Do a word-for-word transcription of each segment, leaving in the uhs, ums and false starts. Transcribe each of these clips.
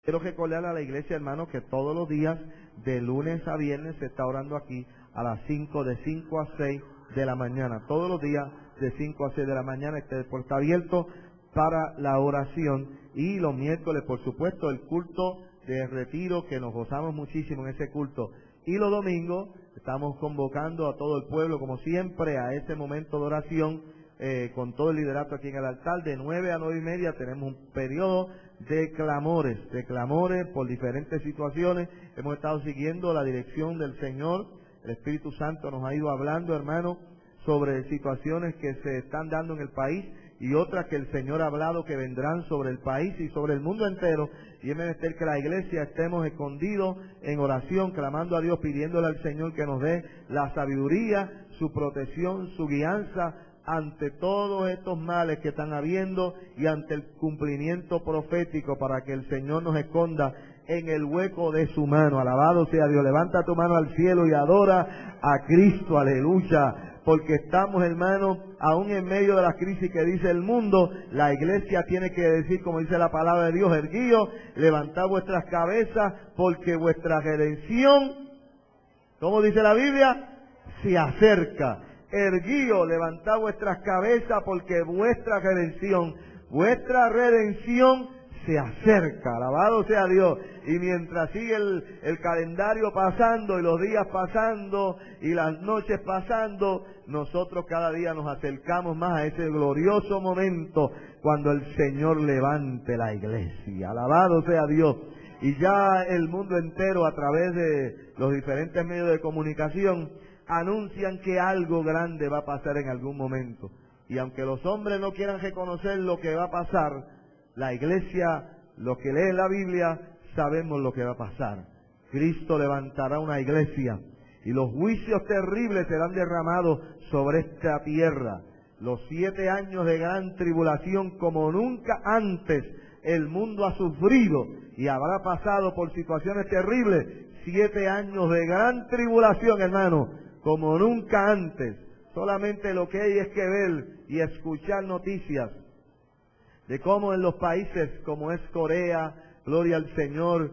Quiero recordarle a la iglesia, hermanos, que todos los días, de lunes a viernes, se está orando aquí a las cinco, de cinco a seis de la mañana. Todos los días, de cinco a seis de la mañana, este puerto está abierto para la oración. Y los miércoles, por supuesto, el culto de retiro, que nos gozamos muchísimo en ese culto. Y los domingos, estamos convocando a todo el pueblo, como siempre, a ese momento de oración, eh, con todo el liderato aquí en el altar. De nueve a nueve y media tenemos un periodo de clamores, de clamores por diferentes situaciones. Hemos estado siguiendo la dirección del Señor. El Espíritu Santo nos ha ido hablando, hermano, sobre situaciones que se están dando en el país y otras que el Señor ha hablado que vendrán sobre el país y sobre el mundo entero. Y es menester que la iglesia estemos escondidos en oración, clamando a Dios, pidiéndole al Señor que nos dé la sabiduría, su protección, su guianza ante todos estos males que están habiendo y ante el cumplimiento profético, para que el Señor nos esconda en el hueco de su mano. Alabado sea Dios. Levanta tu mano al cielo y adora a Cristo, aleluya. Porque estamos, hermanos, aún en medio de la crisis que dice el mundo, la iglesia tiene que decir, como dice la palabra de Dios, erguíos, levantad vuestras cabezas, porque vuestra redención, ¿cómo dice la Biblia? Se acerca. Erguíos, levantad vuestras cabezas, porque vuestra redención, vuestra redención se acerca. Alabado sea Dios. Y mientras sigue el, el calendario pasando y los días pasando y las noches pasando, nosotros cada día nos acercamos más a ese glorioso momento cuando el Señor levante la iglesia. Alabado sea Dios. Y ya el mundo entero, a través de los diferentes medios de comunicación, anuncian que algo grande va a pasar en algún momento. Y aunque los hombres no quieran reconocer lo que va a pasar, la iglesia, los que leen la Biblia, sabemos lo que va a pasar. Cristo levantará una iglesia y los juicios terribles serán derramados sobre esta tierra. Los siete años de gran tribulación, como nunca antes el mundo ha sufrido y habrá pasado por situaciones terribles. Siete años de gran tribulación, hermano, como nunca antes. Solamente lo que hay es que ver y escuchar noticias de cómo en los países como es Corea, gloria al Señor,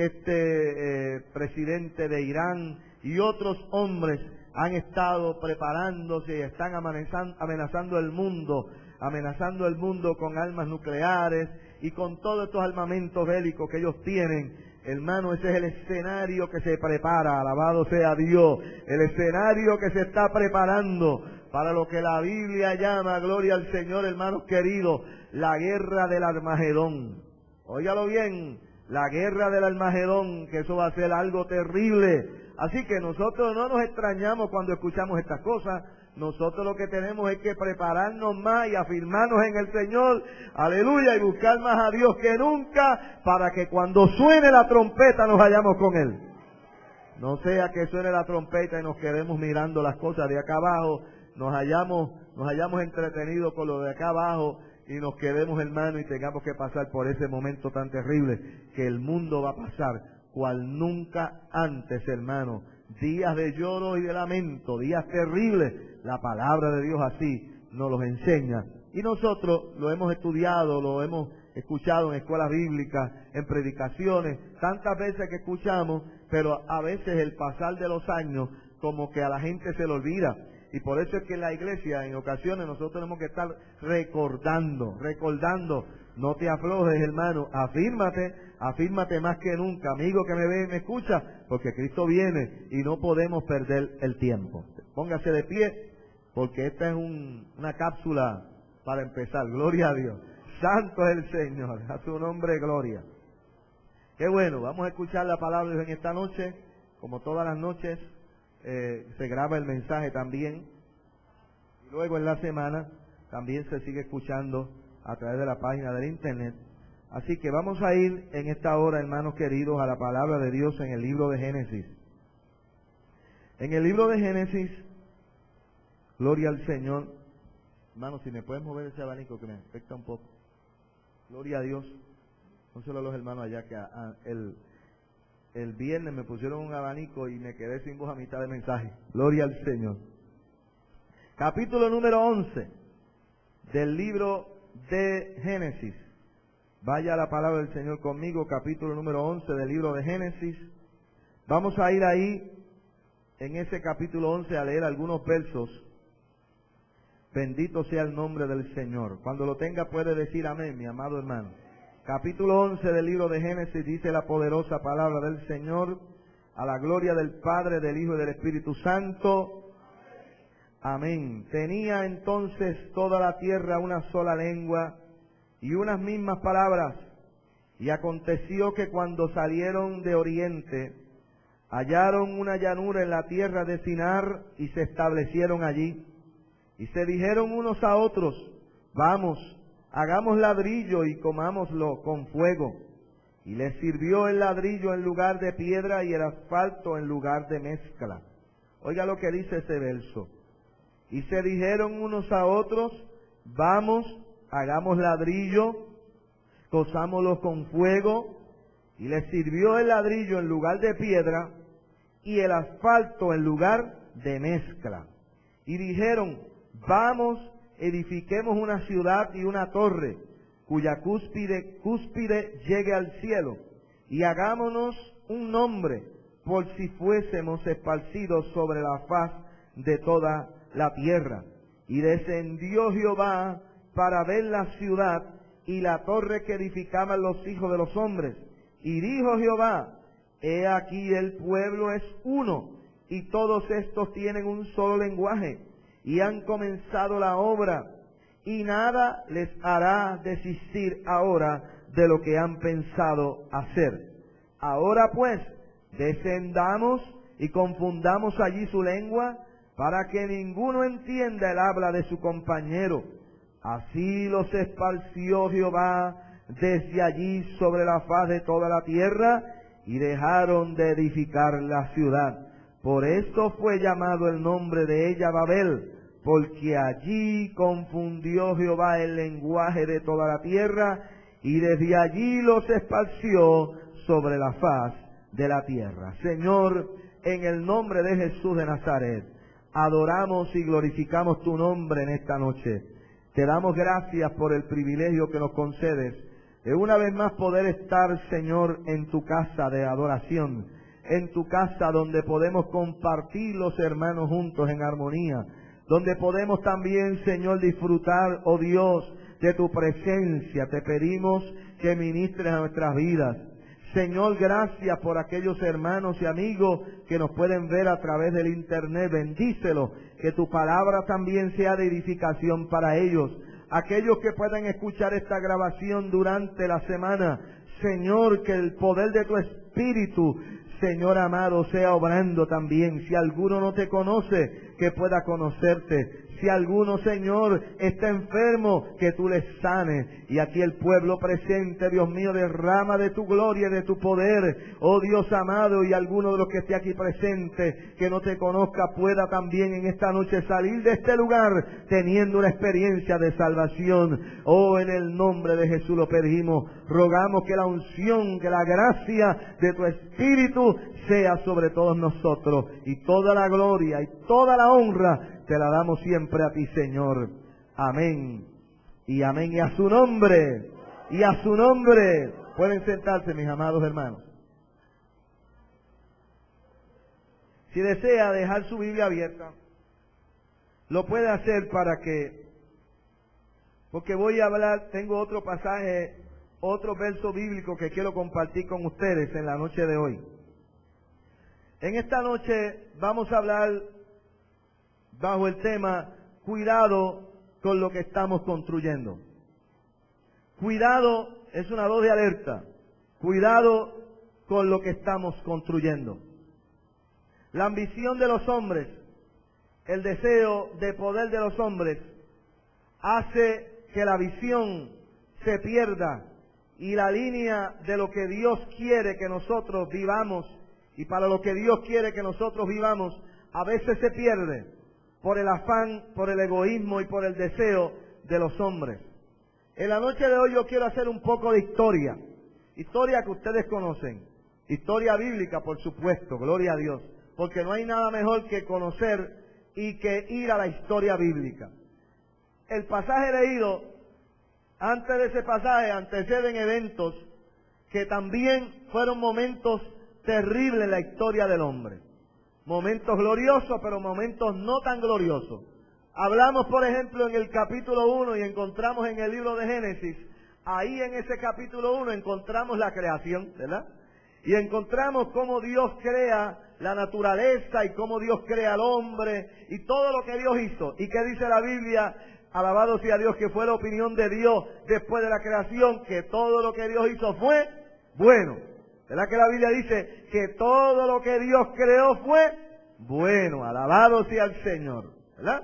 este eh, presidente de Irán y otros hombres han estado preparándose y están amenazando, amenazando el mundo, amenazando el mundo con armas nucleares y con todos estos armamentos bélicos que ellos tienen. Hermano, ese es el escenario que se prepara, alabado sea Dios, el escenario que se está preparando para lo que la Biblia llama, gloria al Señor, hermanos queridos, la guerra del Armagedón. Óigalo bien, la guerra del Armagedón, que eso va a ser algo terrible. Así que nosotros no nos extrañamos cuando escuchamos estas cosas. Nosotros lo que tenemos es que prepararnos más y afirmarnos en el Señor, aleluya, y buscar más a Dios que nunca, para que cuando suene la trompeta nos hallamos con Él. No sea que suene la trompeta y nos quedemos mirando las cosas de acá abajo, nos hayamos, nos hayamos entretenido con lo de acá abajo y nos quedemos, hermano, y tengamos que pasar por ese momento tan terrible que el mundo va a pasar, cual nunca antes, hermano. Días de lloro y de lamento, días terribles. La palabra de Dios así nos los enseña. Y nosotros lo hemos estudiado, lo hemos escuchado en escuelas bíblicas, en predicaciones, tantas veces que escuchamos, pero a veces el pasar de los años como que a la gente se le olvida. Y por eso es que en la iglesia, en ocasiones, nosotros tenemos que estar recordando, recordando. No te aflojes, hermano, afírmate, afírmate más que nunca, amigo que me ve y me escucha, porque Cristo viene y no podemos perder el tiempo. Póngase de pie, porque esta es un, una cápsula para empezar. Gloria a Dios. Santo es el Señor, a su nombre gloria. Qué bueno, vamos a escuchar la palabra de Dios en esta noche, como todas las noches. Eh, se graba el mensaje también y luego en la semana también se sigue escuchando a través de la página del internet. Así que vamos a ir en esta hora, hermanos queridos, a la palabra de Dios en el libro de Génesis. En el libro de Génesis, gloria al Señor. Hermanos, si me pueden mover ese abanico que me afecta un poco. Gloria a Dios. No solo a los hermanos allá que a, a, el El viernes me pusieron un abanico y me quedé sin voz a mitad de mensaje. Gloria al Señor. Capítulo número once del libro de Génesis. Vaya la palabra del Señor conmigo, capítulo número once del libro de Génesis. Vamos a ir ahí, en ese capítulo once, a leer algunos versos. Bendito sea el nombre del Señor. Cuando lo tenga puede decir amén, mi amado hermano. Capítulo once del libro de Génesis dice la poderosa palabra del Señor, a la gloria del Padre, del Hijo y del Espíritu Santo. Amén. Tenía entonces toda la tierra una sola lengua y unas mismas palabras. Y aconteció que cuando salieron de oriente, hallaron una llanura en la tierra de Sinar y se establecieron allí. Y se dijeron unos a otros, vamos, hagamos ladrillo y comámoslo con fuego. Y les sirvió el ladrillo en lugar de piedra y el asfalto en lugar de mezcla. Oiga lo que dice ese verso. Y se dijeron unos a otros, vamos, hagamos ladrillo, cozámoslo con fuego. Y les sirvió el ladrillo en lugar de piedra y el asfalto en lugar de mezcla. Y dijeron, vamos, edifiquemos una ciudad y una torre, cuya cúspide, cúspide llegue al cielo, y hagámonos un nombre, por si fuésemos esparcidos sobre la faz de toda la tierra. Y descendió Jehová para ver la ciudad y la torre que edificaban los hijos de los hombres. Y dijo Jehová, he aquí el pueblo es uno, y todos estos tienen un solo lenguaje, y han comenzado la obra, y nada les hará desistir ahora de lo que han pensado hacer. Ahora pues, descendamos y confundamos allí su lengua, para que ninguno entienda el habla de su compañero. Así los esparció Jehová desde allí sobre la faz de toda la tierra, y dejaron de edificar la ciudad. Por esto fue llamado el nombre de ella Babel, porque allí confundió Jehová el lenguaje de toda la tierra, y desde allí los esparció sobre la faz de la tierra. Señor, en el nombre de Jesús de Nazaret, adoramos y glorificamos tu nombre en esta noche. Te damos gracias por el privilegio que nos concedes de una vez más poder estar, Señor, en tu casa de adoración, en tu casa donde podemos compartir los hermanos juntos en armonía, donde podemos también, Señor, disfrutar, oh Dios, de tu presencia. Te pedimos que ministres a nuestras vidas. Señor, gracias por aquellos hermanos y amigos que nos pueden ver a través del internet. Bendícelos, que tu palabra también sea de edificación para ellos. Aquellos que puedan escuchar esta grabación durante la semana, Señor, que el poder de tu Espíritu, Señor amado, sea obrando también. Si alguno no te conoce, que pueda conocerte. Si alguno, Señor, está enfermo, que tú les sanes. Y aquí el pueblo presente, Dios mío, derrama de tu gloria y de tu poder. Oh Dios amado, y alguno de los que esté aquí presente, que no te conozca, pueda también en esta noche salir de este lugar teniendo una experiencia de salvación. Oh, en el nombre de Jesús lo pedimos. Rogamos que la unción, que la gracia de tu Espíritu sea sobre todos nosotros. Y toda la gloria y toda la honra te la damos siempre a ti, Señor. Amén. Y amén. Y a su nombre. Y a su nombre. Pueden sentarse, mis amados hermanos. Si desea dejar su Biblia abierta, lo puede hacer para que, porque voy a hablar, tengo otro pasaje, otro verso bíblico que quiero compartir con ustedes en la noche de hoy. En esta noche vamos a hablar bajo el tema, cuidado con lo que estamos construyendo. Cuidado es una voz de alerta. Cuidado con lo que estamos construyendo. La ambición de los hombres, el deseo de poder de los hombres, hace que la visión se pierda y la línea de lo que Dios quiere que nosotros vivamos y para lo que Dios quiere que nosotros vivamos, a veces se pierde por el afán, por el egoísmo y por el deseo de los hombres. En la noche de hoy yo quiero hacer un poco de historia, historia que ustedes conocen, historia bíblica por supuesto, gloria a Dios, porque no hay nada mejor que conocer y que ir a la historia bíblica. El pasaje leído Antes de ese pasaje anteceden eventos que también fueron momentos terribles en la historia del hombre. Momentos gloriosos, pero momentos no tan gloriosos. Hablamos, por ejemplo, en el capítulo uno y encontramos en el libro de Génesis, ahí en ese capítulo uno encontramos la creación, ¿verdad? Y encontramos cómo Dios crea la naturaleza y cómo Dios crea al hombre y todo lo que Dios hizo. ¿Y qué dice la Biblia? Alabado sea Dios, que fue la opinión de Dios después de la creación, que todo lo que Dios hizo fue bueno. ¿Verdad que la Biblia dice que todo lo que Dios creó fue bueno? Alabado sea el Señor, ¿verdad?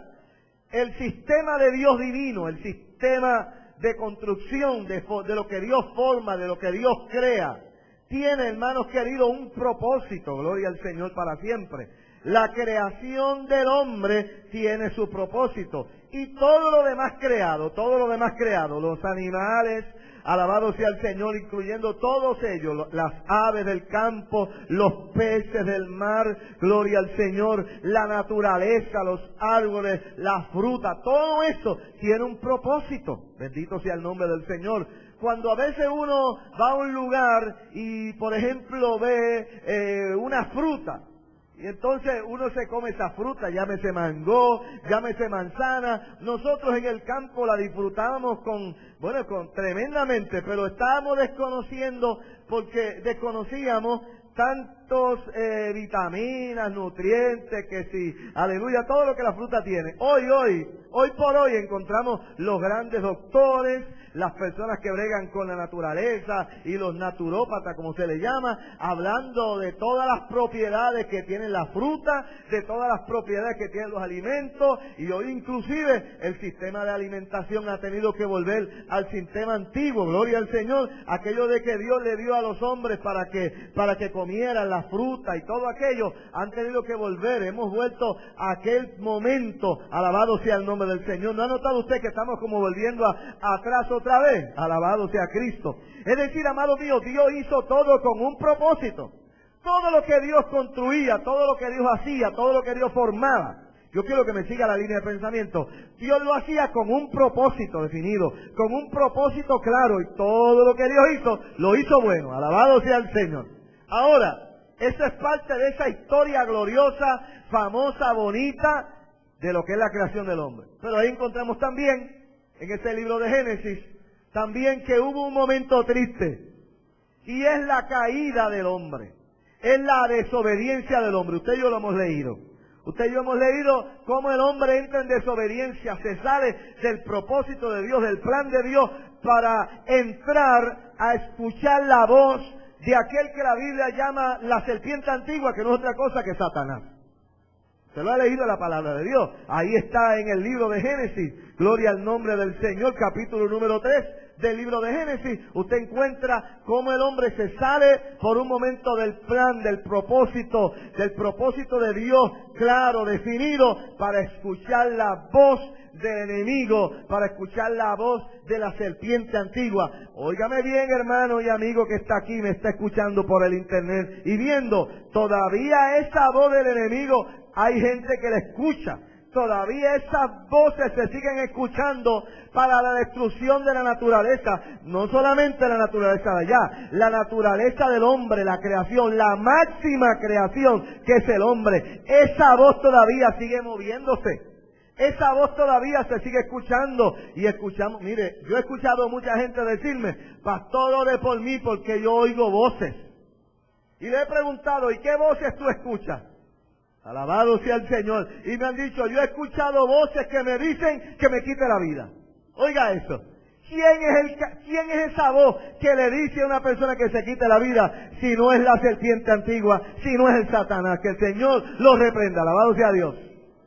El sistema de Dios divino, el sistema de construcción, de, de lo que Dios forma, de lo que Dios crea, tiene, hermanos queridos, un propósito, gloria al Señor para siempre. La creación del hombre tiene su propósito. Y todo lo demás creado, todo lo demás creado, los animales, alabado sea el Señor, incluyendo todos ellos, las aves del campo, los peces del mar, gloria al Señor, la naturaleza, los árboles, la fruta, todo eso tiene un propósito. Bendito sea el nombre del Señor. Cuando a veces uno va a un lugar y, por ejemplo, ve eh, una fruta, y entonces uno se come esa fruta, llámese mango, llámese manzana. Nosotros en el campo la disfrutábamos con, bueno, con tremendamente, pero estábamos desconociendo porque desconocíamos tantos eh, vitaminas, nutrientes, que sí, aleluya, todo lo que la fruta tiene. Hoy, hoy, hoy por hoy encontramos los grandes doctores, las personas que bregan con la naturaleza y los naturópatas, como se le llama, hablando de todas las propiedades que tienen la fruta, de todas las propiedades que tienen los alimentos, y hoy inclusive el sistema de alimentación ha tenido que volver al sistema antiguo, gloria al Señor, aquello de que Dios le dio a los hombres para que, para que comieran la fruta y todo aquello, han tenido que volver, hemos vuelto a aquel momento, alabado sea el nombre del Señor. ¿No ha notado usted que estamos como volviendo a, atrás otra vez? Alabado sea Cristo. Es decir, amado mío, Dios hizo todo con un propósito. Todo lo que Dios construía, todo lo que Dios hacía, todo lo que Dios formaba. Yo quiero que me siga la línea de pensamiento. Dios lo hacía con un propósito definido, con un propósito claro, y todo lo que Dios hizo, lo hizo bueno. Alabado sea el Señor. Ahora, eso es parte de esa historia gloriosa, famosa, bonita, de lo que es la creación del hombre. Pero ahí encontramos también, en este libro de Génesis, también que hubo un momento triste, y es la caída del hombre, es la desobediencia del hombre. Usted y yo lo hemos leído. Usted y yo hemos leído cómo el hombre entra en desobediencia, se sale del propósito de Dios, del plan de Dios, para entrar a escuchar la voz de aquel que la Biblia llama la serpiente antigua, que no es otra cosa que Satanás. ¿Se lo ha leído la palabra de Dios? Ahí está en el libro de Génesis. Gloria al nombre del Señor, capítulo número tres del libro de Génesis. Usted encuentra cómo el hombre se sale por un momento del plan, del propósito, del propósito de Dios claro, definido, para escuchar la voz del enemigo, para escuchar la voz de la serpiente antigua. Óigame bien, hermano y amigo que está aquí, me está escuchando por el internet y viendo, todavía esa voz del enemigo hay gente que la escucha. Todavía esas voces se siguen escuchando para la destrucción de la naturaleza. No solamente la naturaleza de allá, la naturaleza del hombre, la creación, la máxima creación que es el hombre. Esa voz todavía sigue moviéndose. Esa voz todavía se sigue escuchando. Y escuchamos, mire, yo he escuchado mucha gente decirme, pastor, ore por mí porque yo oigo voces. Y le he preguntado, ¿y qué voces tú escuchas? Alabado sea el Señor. Y me han dicho, yo he escuchado voces que me dicen que me quite la vida. Oiga eso. ¿Quién es, el, ¿Quién es esa voz que le dice a una persona que se quite la vida? Si no es la serpiente antigua, si no es el Satanás. Que el Señor lo reprenda. Alabado sea Dios.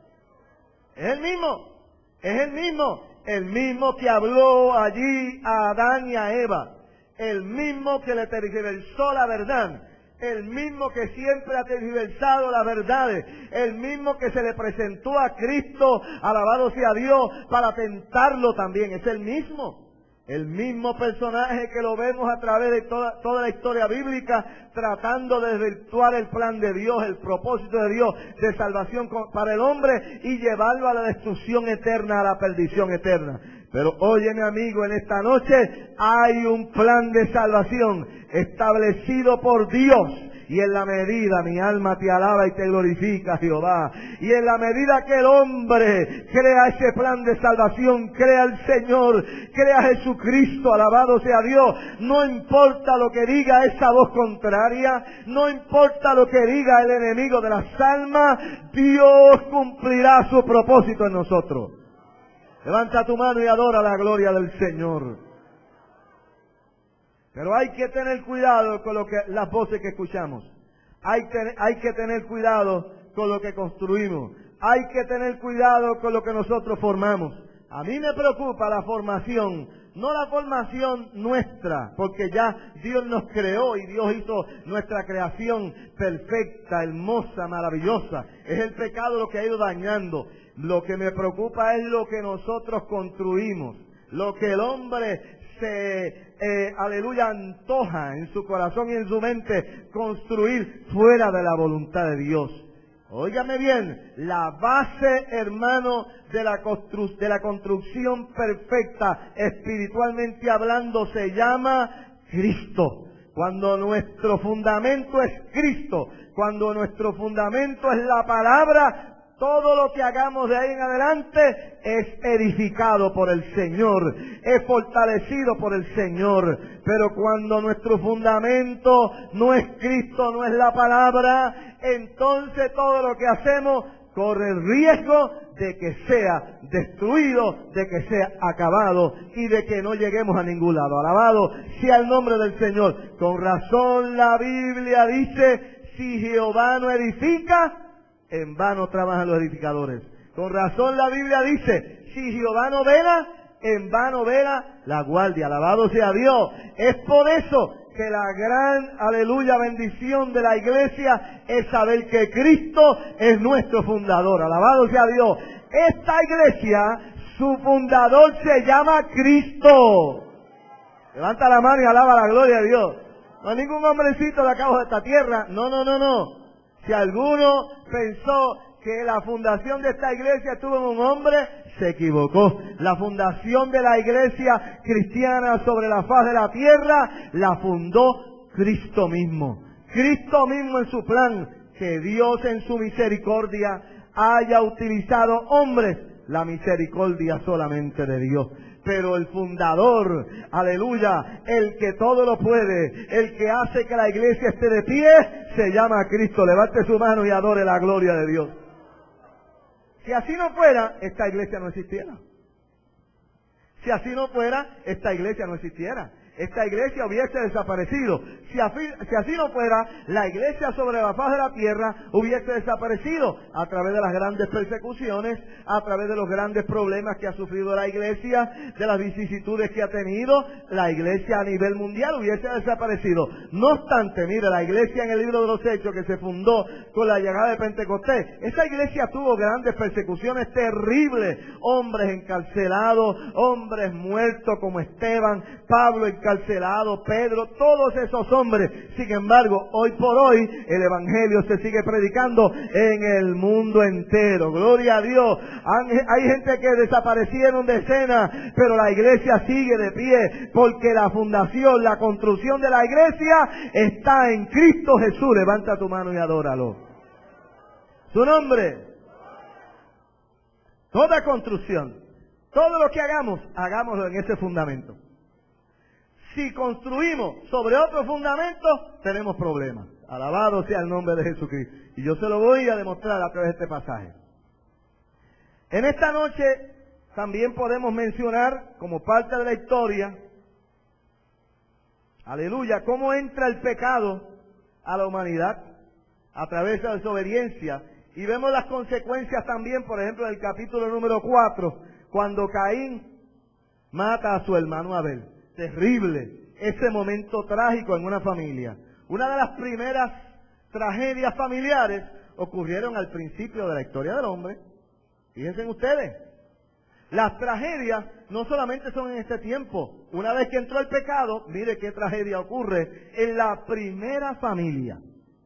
Es el mismo. Es el mismo. El mismo que habló allí a Adán y a Eva. El mismo que le tergiversó la verdad. El mismo que siempre ha tergiversado las verdades, el mismo que se le presentó a Cristo, alabado sea Dios, para tentarlo también, es el mismo. El mismo personaje que lo vemos a través de toda, toda la historia bíblica, tratando de desvirtuar el plan de Dios, el propósito de Dios de salvación para el hombre y llevarlo a la destrucción eterna, a la perdición eterna. Pero óyeme, amigo, en esta noche hay un plan de salvación establecido por Dios. Y en la medida, mi alma te alaba y te glorifica, Jehová. Y en la medida que el hombre crea ese plan de salvación, crea el Señor, crea Jesucristo, alabado sea Dios. No importa lo que diga esa voz contraria, no importa lo que diga el enemigo de las almas, Dios cumplirá su propósito en nosotros. Levanta tu mano y adora la gloria del Señor. Pero hay que tener cuidado con lo que, las voces que escuchamos. Hay, ten, hay que tener cuidado con lo que construimos. Hay que tener cuidado con lo que nosotros formamos. A mí me preocupa la formación, no la formación nuestra, porque ya Dios nos creó y Dios hizo nuestra creación perfecta, hermosa, maravillosa. Es el pecado lo que ha ido dañando. Lo que me preocupa es lo que nosotros construimos, lo que el hombre se, eh, aleluya, antoja en su corazón y en su mente construir fuera de la voluntad de Dios. Óigame bien, la base, hermano, de la, constru de la construcción perfecta, espiritualmente hablando, se llama Cristo. Cuando nuestro fundamento es Cristo, cuando nuestro fundamento es la palabra, todo lo que hagamos de ahí en adelante es edificado por el Señor, es fortalecido por el Señor. Pero cuando nuestro fundamento no es Cristo, no es la palabra, entonces todo lo que hacemos corre el riesgo de que sea destruido, de que sea acabado y de que no lleguemos a ningún lado. Alabado sea el nombre del Señor. Con razón la Biblia dice, si Jehová no edifica, en vano trabajan los edificadores. Con razón la Biblia dice, si Jehová no vela, en vano vela la guardia. Alabado sea Dios. Es por eso que la gran, aleluya, bendición de la iglesia es saber que Cristo es nuestro fundador. Alabado sea Dios. Esta iglesia, su fundador se llama Cristo. Levanta la mano y alaba la gloria de Dios. No hay ningún hombrecito de acá de esta tierra. No, no, no, no. Si alguno pensó que la fundación de esta iglesia estuvo en un hombre, se equivocó. La fundación de la iglesia cristiana sobre la faz de la tierra la fundó Cristo mismo. Cristo mismo en su plan, que Dios en su misericordia haya utilizado hombres, la misericordia solamente de Dios. Pero el fundador, aleluya, el que todo lo puede, el que hace que la iglesia esté de pie, se llama Cristo. Levante su mano y adore la gloria de Dios. Si así no fuera, esta iglesia no existiera. Si así no fuera, esta iglesia no existiera. Esta iglesia hubiese desaparecido. Si así, si así no fuera, la iglesia sobre la faz de la tierra hubiese desaparecido a través de las grandes persecuciones, a través de los grandes problemas que ha sufrido la iglesia, de las vicisitudes que ha tenido. La iglesia a nivel mundial hubiese desaparecido. No obstante, mire, la iglesia en el libro de los Hechos que se fundó con la llegada de Pentecostés, esa iglesia tuvo grandes persecuciones terribles. Hombres encarcelados, hombres muertos como Esteban, Pablo encarcelado, encarcelado, Pedro, todos esos hombres. Sin embargo, hoy por hoy el evangelio se sigue predicando en el mundo entero. Gloria a Dios. Hay gente que desaparecieron decenas, pero la iglesia sigue de pie, porque la fundación, la construcción de la iglesia está en Cristo Jesús. Levanta tu mano y adóralo. Su nombre. Toda construcción, todo lo que hagamos, hagámoslo en ese fundamento. Si construimos sobre otro fundamento, tenemos problemas. Alabado sea el nombre de Jesucristo. Y yo se lo voy a demostrar a través de este pasaje. En esta noche también podemos mencionar, como parte de la historia, aleluya, cómo entra el pecado a la humanidad a través de la desobediencia. Y vemos las consecuencias también, por ejemplo, en el capítulo número cuatro, cuando Caín mata a su hermano Abel. Terrible, ese momento trágico en una familia. Una de las primeras tragedias familiares ocurrieron al principio de la historia del hombre. Fíjense ustedes, Las tragedias no solamente son en este tiempo. Una vez que entró el pecado, mire qué tragedia ocurre en la primera familia.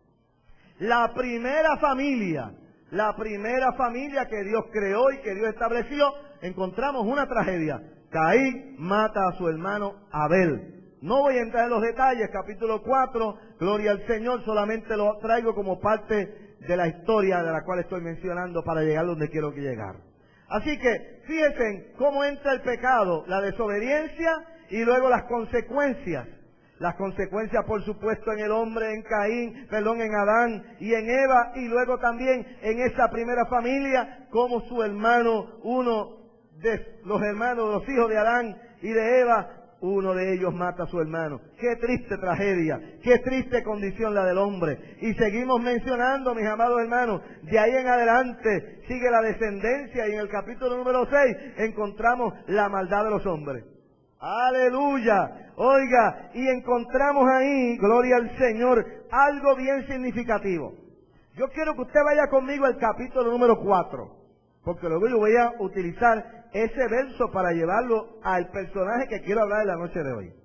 La primera familia, la primera familia que Dios creó y que Dios estableció, encontramos una tragedia. Caín mata a su hermano Abel. No voy a entrar en los detalles, capítulo cuatro, gloria al Señor, solamente lo traigo como parte de la historia de la cual estoy mencionando para llegar donde quiero llegar. Así que, fíjense cómo entra el pecado, la desobediencia y luego las consecuencias. Las consecuencias, por supuesto, en el hombre, en Caín, perdón, en Adán y en Eva, y luego también en esa primera familia, como su hermano, uno de los hermanos, los hijos de Adán y de Eva, uno de ellos mata a su hermano. Qué triste tragedia, qué triste condición la del hombre. Y seguimos mencionando, mis amados hermanos, de ahí en adelante sigue la descendencia y en el capítulo número seis encontramos la maldad de los hombres. Aleluya, oiga, y encontramos ahí, gloria al Señor, algo bien significativo. Yo quiero que usted vaya conmigo al capítulo número cuatro, porque luego yo voy a utilizar ese verso para llevarlo al personaje que quiero hablar en la noche de hoy.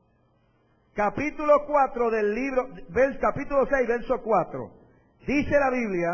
Capítulo cuatro del libro, capítulo seis, verso cuatro. Dice la Biblia,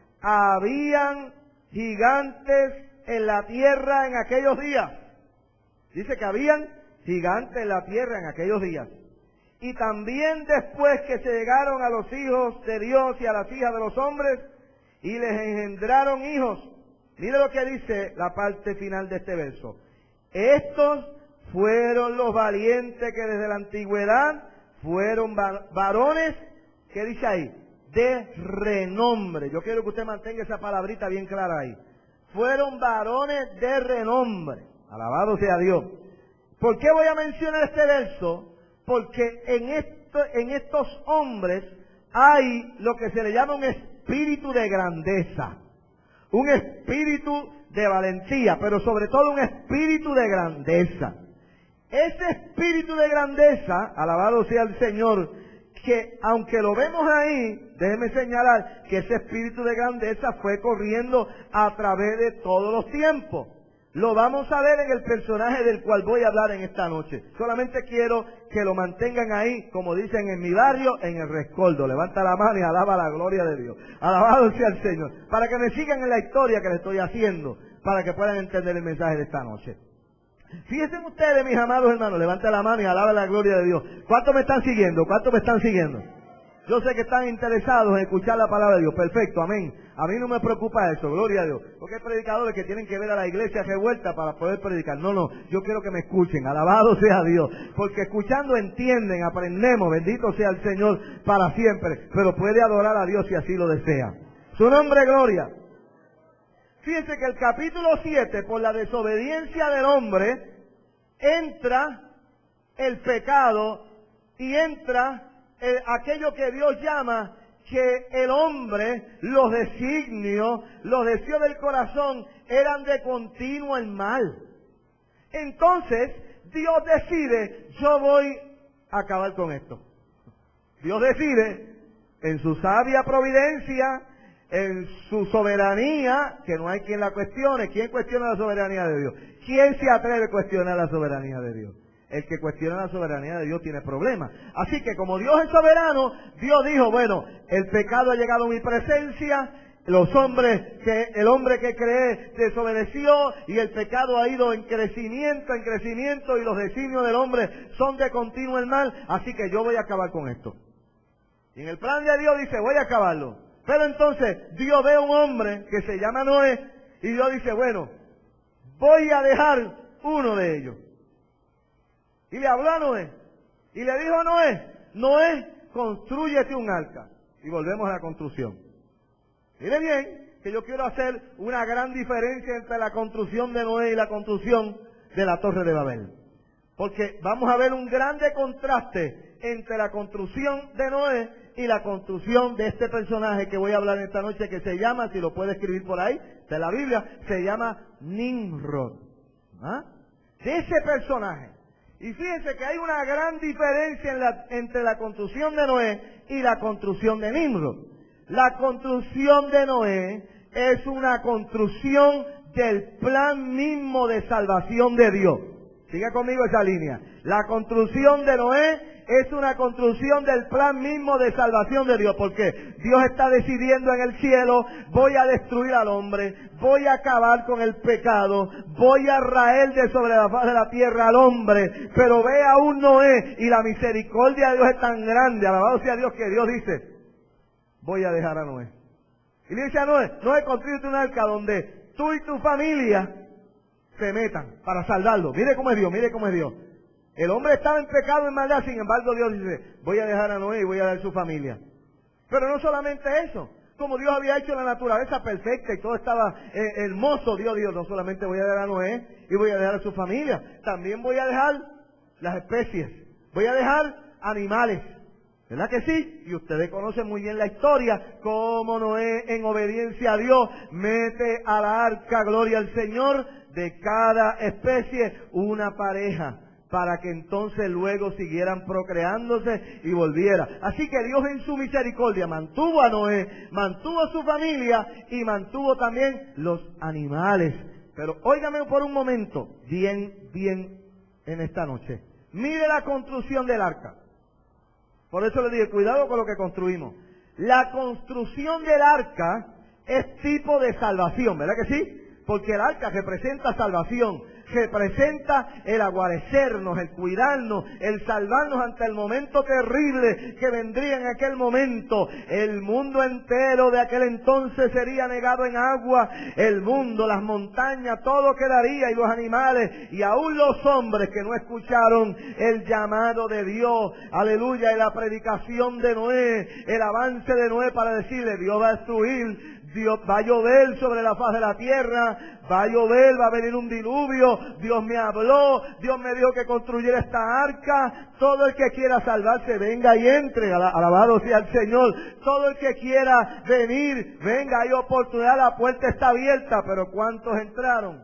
habían gigantes en la tierra en aquellos días. Dice que habían gigantes en la tierra en aquellos días. Y también después que se llegaron a los hijos de Dios y a las hijas de los hombres, y les engendraron hijos. Mire lo que dice la parte final de este verso. Estos fueron los valientes que desde la antigüedad fueron varones, ¿qué dice ahí? De renombre. Yo quiero que usted mantenga esa palabrita bien clara ahí. Fueron varones de renombre. Alabado sea Dios. ¿Por qué voy a mencionar este verso? Porque en, esto, en estos hombres hay lo que se le llama un espíritu de grandeza. Un espíritu de valentía, pero sobre todo un espíritu de grandeza. Ese espíritu de grandeza, alabado sea el Señor, que aunque lo vemos ahí, déjeme señalar que ese espíritu de grandeza fue corriendo a través de todos los tiempos. Lo vamos a ver en el personaje del cual voy a hablar en esta noche. Solamente quiero que lo mantengan ahí, como dicen en mi barrio, en el rescoldo. Levanta la mano y alaba la gloria de Dios. Alabado sea el Señor. Para que me sigan en la historia que les estoy haciendo, para que puedan entender el mensaje de esta noche. Fíjense ustedes, mis amados hermanos, levanta la mano y alaba la gloria de Dios. ¿Cuántos me están siguiendo? ¿Cuántos me están siguiendo? Yo sé que están interesados en escuchar la palabra de Dios. Perfecto, amén. A mí no me preocupa eso, gloria a Dios. Porque hay predicadores que tienen que ver a la iglesia revuelta para poder predicar. No, no, yo quiero que me escuchen. Alabado sea Dios. Porque escuchando entienden, aprendemos. Bendito sea el Señor para siempre. Pero puede adorar a Dios si así lo desea. Su nombre, gloria. Fíjense que el capítulo siete, por la desobediencia del hombre, entra el pecado y entra Eh, aquello que Dios llama que el hombre, los designios, los deseos del corazón eran de continuo el mal. Entonces, Dios decide, yo voy a acabar con esto. Dios decide, en su sabia providencia, en su soberanía, que no hay quien la cuestione. ¿Quién cuestiona la soberanía de Dios? ¿Quién se atreve a cuestionar la soberanía de Dios? El que cuestiona la soberanía de Dios tiene problemas. Así que como Dios es soberano, Dios dijo, bueno, el pecado ha llegado a mi presencia, los hombres, que el hombre que cree desobedeció y el pecado ha ido en crecimiento, en crecimiento y los designios del hombre son de continuo el mal, así que yo voy a acabar con esto. Y en el plan de Dios dice, voy a acabarlo. Pero entonces Dios ve a un hombre que se llama Noé y Dios dice, bueno, voy a dejar uno de ellos. Y le habló a Noé. Y le dijo a Noé, Noé, constrúyete un arca. Y volvemos a la construcción. Mire bien, que yo quiero hacer una gran diferencia entre la construcción de Noé y la construcción de la Torre de Babel. Porque vamos a ver un grande contraste entre la construcción de Noé y la construcción de este personaje que voy a hablar esta noche, que se llama, si lo puede escribir por ahí, de la Biblia, se llama Nimrod. ¿Ah? De ese personaje. Y fíjense que hay una gran diferencia en la, entre la construcción de Noé y la construcción de Nimrod. La construcción de Noé es una construcción del plan mismo de salvación de Dios. Siga conmigo esa línea. La construcción de Noé es una construcción del plan mismo de salvación de Dios, porque Dios está decidiendo en el cielo: voy a destruir al hombre, voy a acabar con el pecado, voy a raer de sobre la faz de la tierra al hombre, pero ve a un Noé, y la misericordia de Dios es tan grande, alabado sea Dios, que Dios dice: voy a dejar a Noé. Y le dice a Noé: Noé, construyete un arca donde tú y tu familia se metan para salvarlo. Mire cómo es Dios, mire cómo es Dios. El hombre estaba en pecado, en maldad, sin embargo Dios dice: voy a dejar a Noé y voy a dar su familia. Pero no solamente eso, como Dios había hecho la naturaleza perfecta y todo estaba eh, hermoso, Dios dijo: no solamente voy a dejar a Noé y voy a dejar a su familia, también voy a dejar las especies, voy a dejar animales. ¿Verdad que sí? Y ustedes conocen muy bien la historia, cómo Noé, en obediencia a Dios, mete a la arca, gloria al Señor, de cada especie una pareja, para que entonces luego siguieran procreándose y volviera. Así que Dios, en su misericordia, mantuvo a Noé, mantuvo a su familia y mantuvo también los animales. Pero óigame por un momento, bien, bien, en esta noche. Mire la construcción del arca. Por eso le dije: cuidado con lo que construimos. La construcción del arca es tipo de salvación, ¿verdad que sí? Porque el arca representa salvación, representa el aguarecernos, el cuidarnos, el salvarnos ante el momento terrible que vendría en aquel momento. El mundo entero de aquel entonces sería negado en agua, el mundo, las montañas, todo quedaría, y los animales, y aún los hombres que no escucharon el llamado de Dios, aleluya, y la predicación de Noé, el avance de Noé para decirle: Dios va a destruir, Dios va a llover sobre la faz de la tierra, va a llover, va a venir un diluvio, Dios me habló, Dios me dijo que construyera esta arca, todo el que quiera salvarse venga y entre, alabado sea el Señor, todo el que quiera venir, venga, hay oportunidad, la puerta está abierta. Pero ¿cuántos entraron?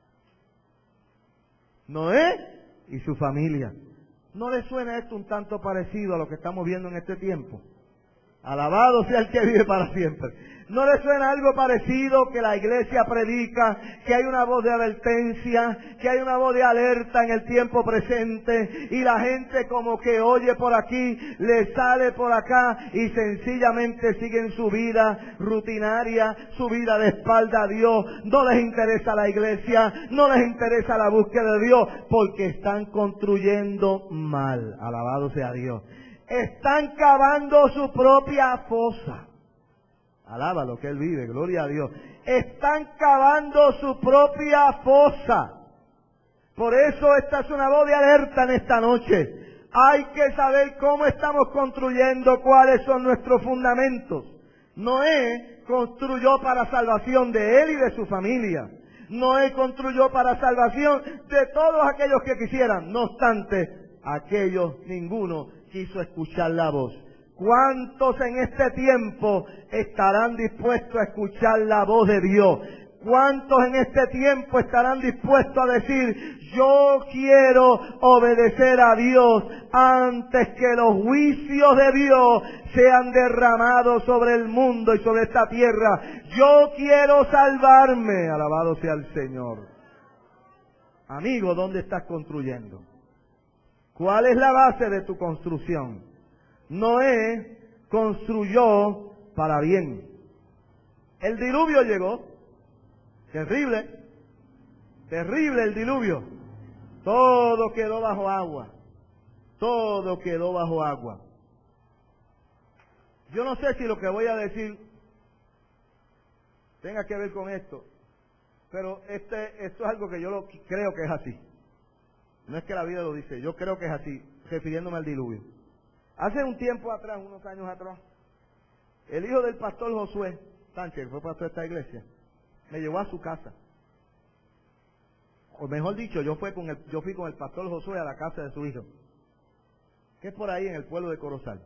Noé y su familia. ¿No le suena esto un tanto parecido a lo que estamos viendo en este tiempo? Alabado sea el que vive para siempre. ¿No le suena algo parecido que la iglesia predica, que hay una voz de advertencia, que hay una voz de alerta en el tiempo presente, y la gente como que oye por aquí, le sale por acá y sencillamente siguen su vida rutinaria, su vida de espalda a Dios? No les interesa la iglesia, no les interesa la búsqueda de Dios, porque están construyendo mal. Alabado sea Dios. Están cavando su propia fosa. Alaba lo que Él vive, gloria a Dios. Están cavando su propia fosa. Por eso esta es una voz de alerta en esta noche. Hay que saber cómo estamos construyendo, cuáles son nuestros fundamentos. Noé construyó para salvación de él y de su familia. Noé construyó para salvación de todos aquellos que quisieran. No obstante, aquellos, ninguno quiso escuchar la voz. ¿Cuántos en este tiempo estarán dispuestos a escuchar la voz de Dios? ¿Cuántos en este tiempo estarán dispuestos a decir: yo quiero obedecer a Dios antes que los juicios de Dios sean derramados sobre el mundo y sobre esta tierra? Yo quiero salvarme. Alabado sea el Señor. Amigo, ¿dónde estás construyendo? ¿Cuál es la base de tu construcción? Noé construyó para bien. El diluvio llegó. Terrible. Terrible el diluvio. Todo quedó bajo agua. Todo quedó bajo agua. Yo no sé si lo que voy a decir tenga que ver con esto, pero este, esto es algo que yo lo, creo que es así. No es que la Biblia lo dice, yo creo que es así, refiriéndome al diluvio. Hace un tiempo atrás, unos años atrás, el hijo del pastor Josué Sánchez, que fue pastor de esta iglesia, me llevó a su casa. O mejor dicho, yo fui con el, yo fui con el pastor Josué a la casa de su hijo, que es por ahí en el pueblo de Corozal.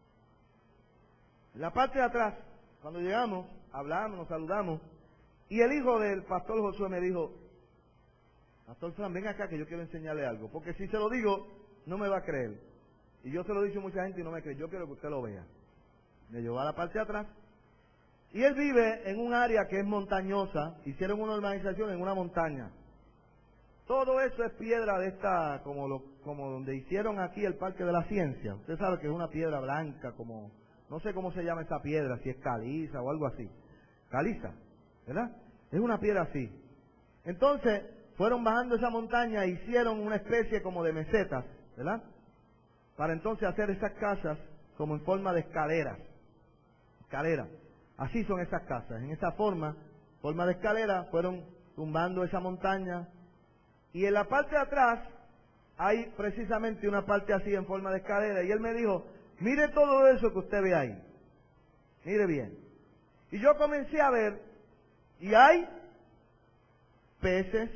En la parte de atrás, cuando llegamos, hablamos, nos saludamos, y el hijo del pastor Josué me dijo: Pastor Fran, ven acá que yo quiero enseñarle algo, porque si se lo digo, no me va a creer. Y yo se lo he dicho a mucha gente y no me cree. Yo quiero que usted lo vea. Me llevó a la parte de atrás Y él vive en un área que es montañosa, hicieron una urbanización en una montaña. Todo eso es piedra de esta, como lo, como donde hicieron aquí el Parque de la Ciencia. Usted sabe que es una piedra blanca, como, no sé cómo se llama esa piedra, si es caliza o algo así. Caliza, ¿verdad? Es una piedra así. Entonces, fueron bajando esa montaña e hicieron una especie como de mesetas, ¿verdad? Para entonces hacer esas casas como en forma de escaleras. Escaleras. Así son esas casas. En esa forma, forma de escalera, fueron tumbando esa montaña. Y en la parte de atrás hay precisamente una parte así en forma de escalera. Y él me dijo, mire todo eso que usted ve ahí. Mire bien. Y yo comencé a ver, y hay peces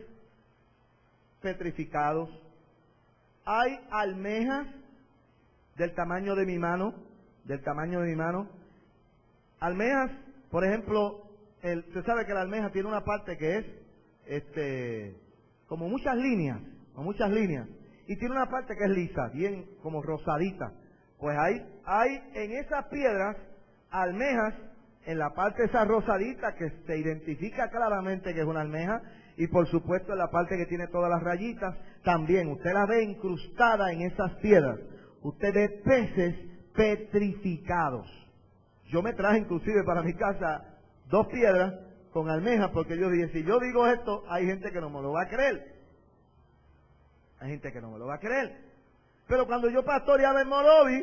petrificados, hay almejas del tamaño de mi mano, del tamaño de mi mano. Almejas, por ejemplo, el, se sabe que la almeja tiene una parte que es, este, como muchas líneas, o muchas líneas, y tiene una parte que es lisa, bien como rosadita. Pues hay, hay en esas piedras almejas en la parte esa rosadita que se identifica claramente que es una almeja, y por supuesto en la parte que tiene todas las rayitas, también usted la ve incrustada en esas piedras. Usted ve peces petrificados. Yo me traje inclusive para mi casa dos piedras con almejas, porque yo dije, si yo digo esto, hay gente que no me lo va a creer. Hay gente que no me lo va a creer. Pero cuando yo pastoreaba en Morovi,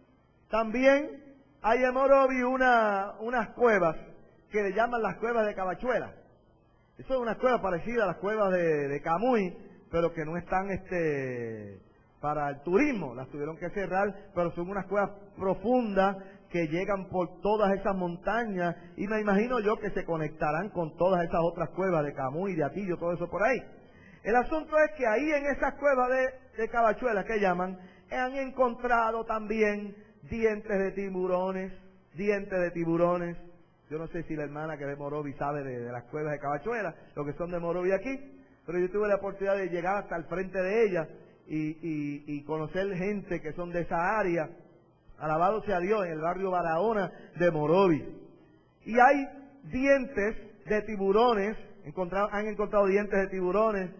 también hay en Morovi una, unas cuevas que le llaman las cuevas de Cavachuela. Eso es una cueva parecida a las cuevas de, de Camuy, pero que no están este, para el turismo. Las tuvieron que cerrar, pero son unas cuevas profundas que llegan por todas esas montañas, y me imagino yo que se conectarán con todas esas otras cuevas de Camuy, de Atillo, todo eso por ahí. El asunto es que ahí en esas cuevas de, de Cavachuela que llaman, han encontrado también dientes de tiburones, dientes de tiburones. Yo no sé si la hermana que de Morovi sabe de, de las cuevas de Cavachuela, lo que son de Morovi aquí, pero yo tuve la oportunidad de llegar hasta el frente de ella y, y, y conocer gente que son de esa área. Alabado sea Dios, en el barrio Barahona de Morovi. Y hay dientes de tiburones, encontrado, han encontrado dientes de tiburones,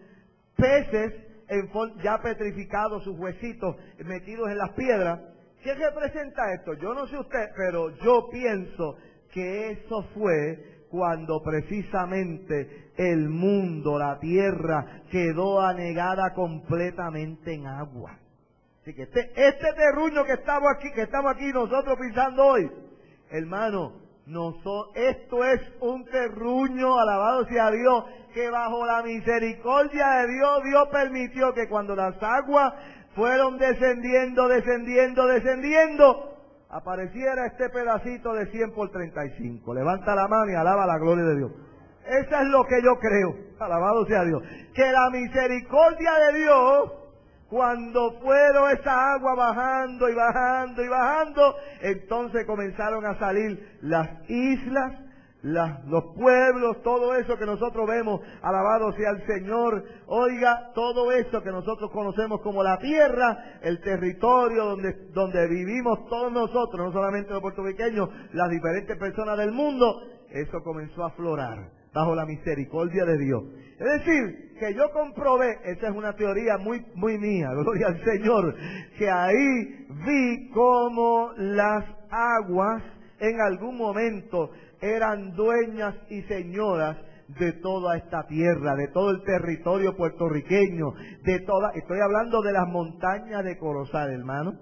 peces en ya petrificados, sus huesitos metidos en las piedras. ¿Qué representa esto? Yo no sé usted, pero yo pienso que eso fue cuando precisamente el mundo, la tierra, quedó anegada completamente en agua. Así que este, este terruño que estamos aquí, que estamos aquí nosotros pisando hoy, hermano, nosotros, esto es un terruño, alabado sea Dios, que bajo la misericordia de Dios, Dios permitió que cuando las aguas fueron descendiendo, descendiendo, descendiendo, apareciera este pedacito de cien por treinta y cinco. Levanta la mano y alaba la gloria de Dios. Eso es lo que yo creo, alabado sea Dios, que la misericordia de Dios, cuando fueron esa agua bajando y bajando y bajando, entonces comenzaron a salir las islas, las, los pueblos, todo eso que nosotros vemos, alabado sea el Señor. Oiga, todo eso que nosotros conocemos como la tierra, el territorio donde, donde vivimos todos nosotros, no solamente los puertorriqueños, las diferentes personas del mundo, eso comenzó a aflorar bajo la misericordia de Dios. Es decir, que yo comprobé, esa es una teoría muy, muy mía, gloria al Señor, que ahí vi cómo las aguas en algún momento eran dueñas y señoras de toda esta tierra, de todo el territorio puertorriqueño, de toda, estoy hablando de las montañas de Corozal, hermano.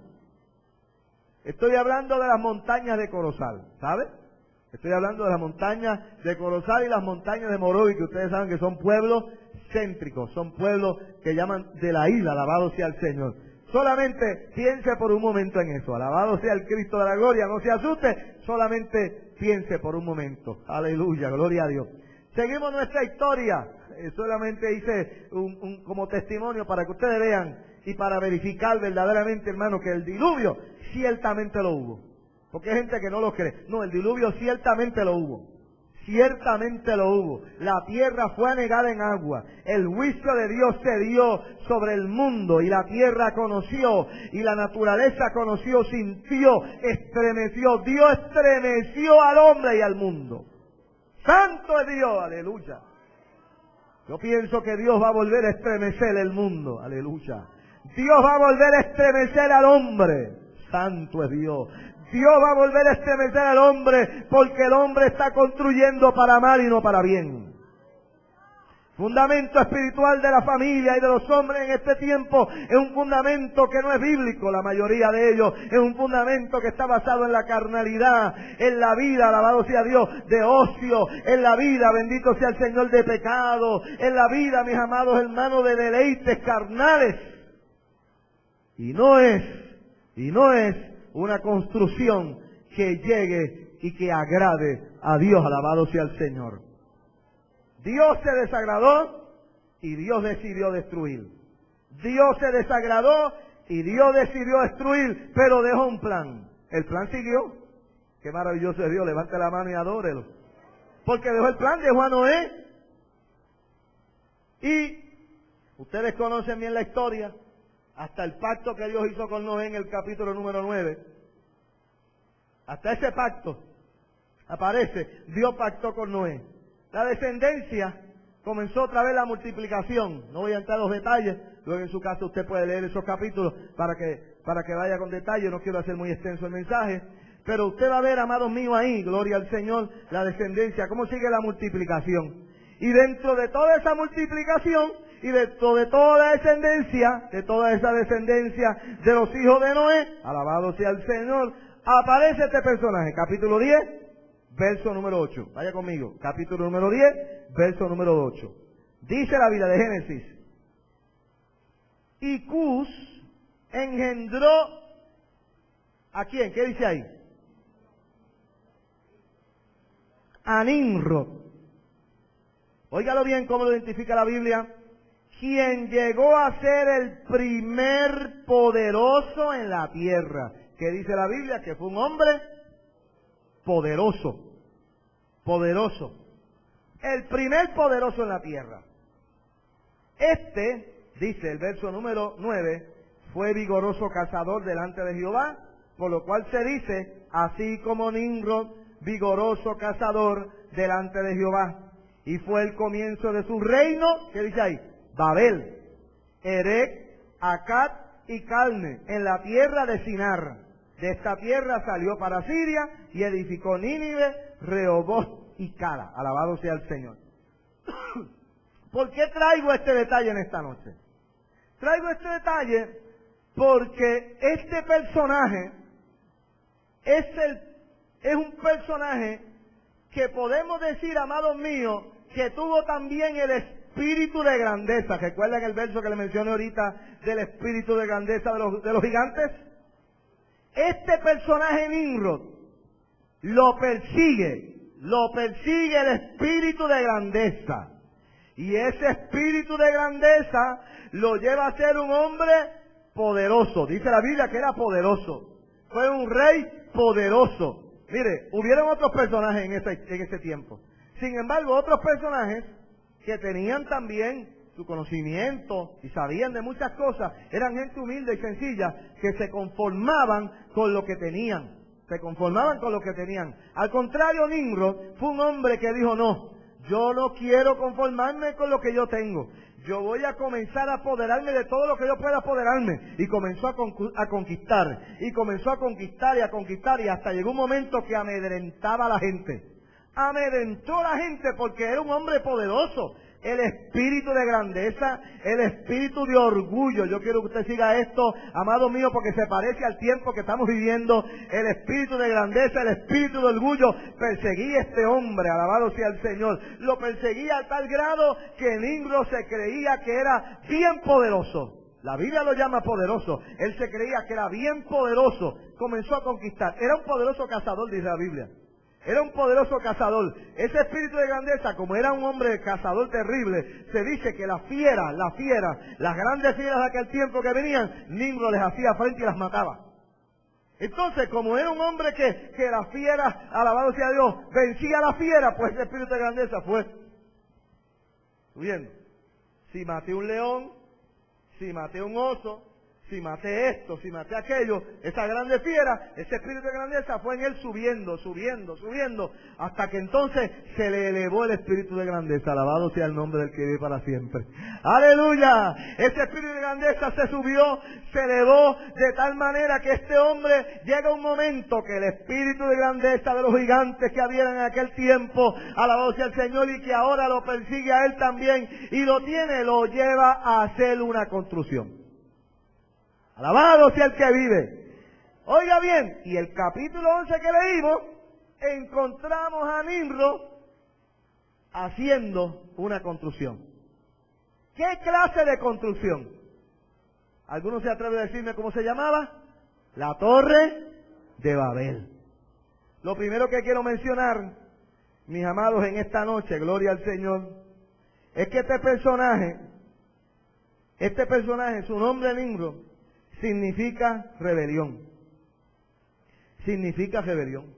Estoy hablando de las montañas de Corozal, ¿sabe? Estoy hablando de las montañas de Corozal y las montañas de Morovi, que ustedes saben que son pueblos céntricos, son pueblos que llaman de la isla, alabado sea el Señor. Solamente piense por un momento en eso, alabado sea el Cristo de la gloria, no se asuste, solamente piense por un momento, aleluya, gloria a Dios. Seguimos nuestra historia, eh, solamente hice un, un, como testimonio para que ustedes vean y para verificar verdaderamente, hermano, que el diluvio ciertamente lo hubo. Porque hay gente que no lo cree. No, el diluvio ciertamente lo hubo. Ciertamente lo hubo. La tierra fue anegada en agua. El juicio de Dios se dio sobre el mundo y la tierra conoció y la naturaleza conoció, sintió, estremeció. Dios estremeció al hombre y al mundo. Santo es Dios, aleluya. Yo pienso que Dios va a volver a estremecer el mundo, aleluya. Dios va a volver a estremecer al hombre. Santo es Dios. Dios va a volver a estremecer al hombre porque el hombre está construyendo para mal y no para bien. Fundamento espiritual de la familia y de los hombres en este tiempo es un fundamento que no es bíblico, la mayoría de ellos. Es un fundamento que está basado en la carnalidad, en la vida, alabado sea Dios, de ocio, en la vida, bendito sea el Señor, de pecado, en la vida, mis amados hermanos, de deleites carnales. Y no es, y no es una construcción que llegue y que agrade a Dios, alabado sea el Señor. Dios se desagradó y Dios decidió destruir. Dios se desagradó y Dios decidió destruir, pero dejó un plan. El plan siguió. Qué maravilloso es Dios, levante la mano y adórelo. Porque dejó el plan, dejó a Noé. Y ustedes conocen bien la historia. Hasta el pacto que Dios hizo con Noé en el capítulo número nueve. Hasta ese pacto aparece, Dios pactó con Noé. La descendencia comenzó otra vez la multiplicación. No voy a entrar en los detalles, luego en su casa usted puede leer esos capítulos para que, para que vaya con detalle. No quiero hacer muy extenso el mensaje. Pero usted va a ver, amados míos, ahí, gloria al Señor, la descendencia, cómo sigue la multiplicación. Y dentro de toda esa multiplicación, y dentro de toda la descendencia, de toda esa descendencia de los hijos de Noé, alabado sea el Señor, aparece este personaje, capítulo diez, verso número ocho. Vaya conmigo, capítulo número diez, verso número ocho. Dice la Biblia de Génesis: y Cus engendró, ¿a quién? ¿Qué dice ahí? A Nimrod. Óigalo bien cómo lo identifica la Biblia. Quien llegó a ser el primer poderoso en la tierra. ¿Qué dice la Biblia? Que fue un hombre poderoso. Poderoso. El primer poderoso en la tierra. Este, dice el verso número nueve, fue vigoroso cazador delante de Jehová, por lo cual se dice, así como Nimrod, vigoroso cazador delante de Jehová. Y fue el comienzo de su reino, ¿qué dice ahí? Babel, Erec, Acad y Calne, en la tierra de Sinar. De esta tierra salió para Siria y edificó Nínive, Rehoboth y Cala. Alabado sea el Señor. ¿Por qué traigo este detalle en esta noche? Traigo este detalle porque este personaje es, el, es un personaje que podemos decir, amados míos, que tuvo también el espíritu de grandeza. ¿Recuerdan el verso que le mencioné ahorita del espíritu de grandeza de los, de los gigantes? Este personaje Nimrod lo persigue, lo persigue el espíritu de grandeza. Y ese espíritu de grandeza lo lleva a ser un hombre poderoso. Dice la Biblia que era poderoso. Fue un rey poderoso. Mire, hubieron otros personajes en ese, en ese tiempo. Sin embargo, otros personajes que tenían también su conocimiento y sabían de muchas cosas, eran gente humilde y sencilla que se conformaban con lo que tenían. Se conformaban con lo que tenían. Al contrario, Nimrod fue un hombre que dijo, no, yo no quiero conformarme con lo que yo tengo. Yo voy a comenzar a apoderarme de todo lo que yo pueda apoderarme. Y comenzó a, con, a conquistar. Y comenzó a conquistar y a conquistar. Y hasta llegó un momento que amedrentaba a la gente. Amedrentó a la gente porque era un hombre poderoso. El espíritu de grandeza, el espíritu de orgullo. Yo quiero que usted siga esto, amado mío, porque se parece al tiempo que estamos viviendo. El espíritu de grandeza, el espíritu de orgullo perseguía a este hombre, alabado sea el Señor. Lo perseguía a tal grado que Nimrod se creía que era bien poderoso. La Biblia lo llama poderoso. Él se creía que era bien poderoso. Comenzó a conquistar. Era un poderoso cazador, dice la Biblia. Era un poderoso cazador. Ese espíritu de grandeza, como era un hombre cazador terrible, se dice que las fieras, las fieras, las grandes fieras de aquel tiempo que venían, Nimrod les hacía frente y las mataba. Entonces, como era un hombre que, que la fiera, alabado sea Dios, vencía a la fiera, pues ese espíritu de grandeza fue subiendo. Si maté un león, si maté un oso, si maté esto, si maté aquello, esa grande fiera, ese espíritu de grandeza fue en él subiendo, subiendo, subiendo, hasta que entonces se le elevó el espíritu de grandeza. Alabado sea el nombre del que vive para siempre. ¡Aleluya! Ese espíritu de grandeza se subió, se elevó de tal manera que este hombre llega un momento que el espíritu de grandeza de los gigantes que había en aquel tiempo, alabado sea el Señor, y que ahora lo persigue a él también, y lo tiene, lo lleva a hacer una construcción. Alabado sea el que vive. Oiga bien, y el capítulo once que leímos, encontramos a Nimrod haciendo una construcción. ¿Qué clase de construcción? ¿Alguno se atreve a decirme cómo se llamaba? La Torre de Babel. Lo primero que quiero mencionar, mis amados, en esta noche, gloria al Señor, es que este personaje, este personaje, su nombre Nimrod, significa rebelión. Significa rebelión.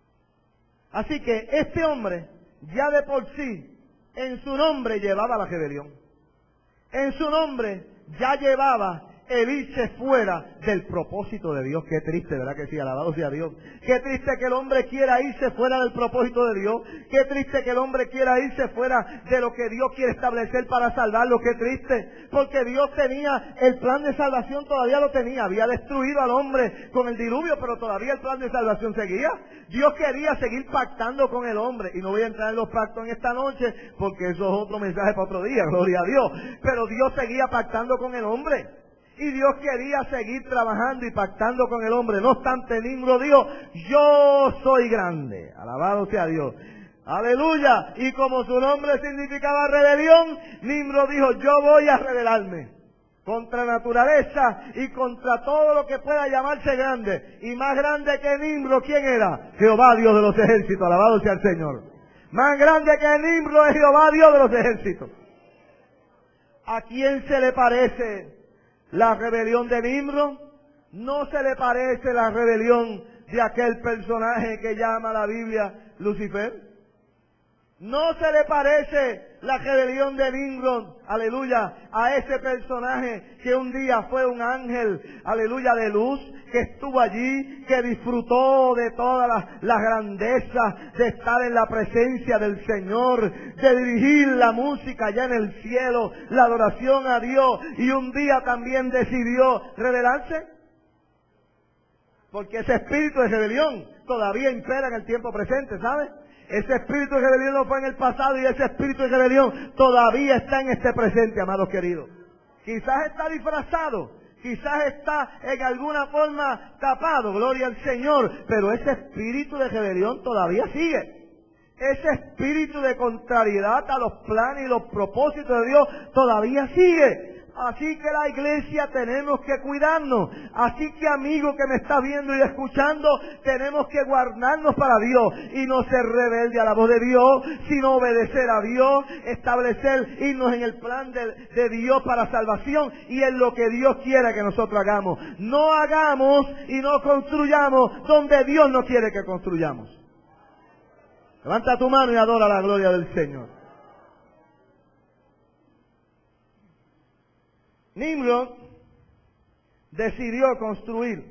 Así que este hombre, ya de por sí, en su nombre llevaba la rebelión. En su nombre ya llevaba el irse fuera del propósito de Dios. Qué triste, ¿verdad que sí? Alabado sea Dios. Qué triste que el hombre quiera irse fuera del propósito de Dios. Qué triste que el hombre quiera irse fuera de lo que Dios quiere establecer para salvarlo. Qué triste, porque Dios tenía el plan de salvación, todavía lo tenía. Había destruido al hombre con el diluvio, pero todavía el plan de salvación seguía. Dios quería seguir pactando con el hombre, y no voy a entrar en los pactos en esta noche, porque eso es otro mensaje para otro día, gloria a Dios. Pero Dios seguía pactando con el hombre. Y Dios quería seguir trabajando y pactando con el hombre. No obstante, Nimrod dijo, yo soy grande. Alabado sea Dios. Aleluya. Y como su nombre significaba rebelión, Nimrod dijo, yo voy a rebelarme contra naturaleza y contra todo lo que pueda llamarse grande. Y más grande que Nimrod, ¿quién era? Jehová, Dios de los ejércitos. Alabado sea el Señor. Más grande que Nimrod es Jehová, Dios de los ejércitos. ¿A quién se le parece la rebelión de Nimrod? No se le parece la rebelión de aquel personaje que llama la Biblia Lucifer. No se le parece la rebelión de Nimrod, aleluya, a ese personaje que un día fue un ángel, aleluya, de luz, que estuvo allí, que disfrutó de todas las, las grandezas de estar en la presencia del Señor, de dirigir la música allá en el cielo, la adoración a Dios, y un día también decidió rebelarse. Porque ese espíritu de rebelión todavía impera en el tiempo presente, ¿sabes? Ese espíritu de rebelión no fue en el pasado, y ese espíritu de rebelión todavía está en este presente, amados queridos. Quizás está disfrazado, quizás está en alguna forma tapado, gloria al Señor, pero ese espíritu de rebelión todavía sigue. Ese espíritu de contrariedad a los planes y los propósitos de Dios todavía sigue. Así que la iglesia tenemos que cuidarnos. Así que, amigo que me está viendo y escuchando, tenemos que guardarnos para Dios y no ser rebelde a la voz de Dios, sino obedecer a Dios, establecer, irnos en el plan de, de Dios para salvación y en lo que Dios quiera que nosotros hagamos. No hagamos y no construyamos donde Dios no quiere que construyamos. Levanta tu mano y adora la gloria del Señor. Nimrod decidió construir,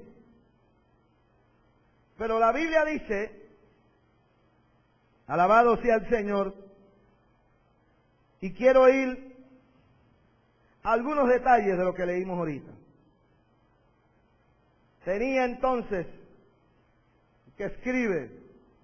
pero la Biblia dice, alabado sea el Señor, y quiero ir a algunos detalles de lo que leímos ahorita. Tenía entonces, que escribe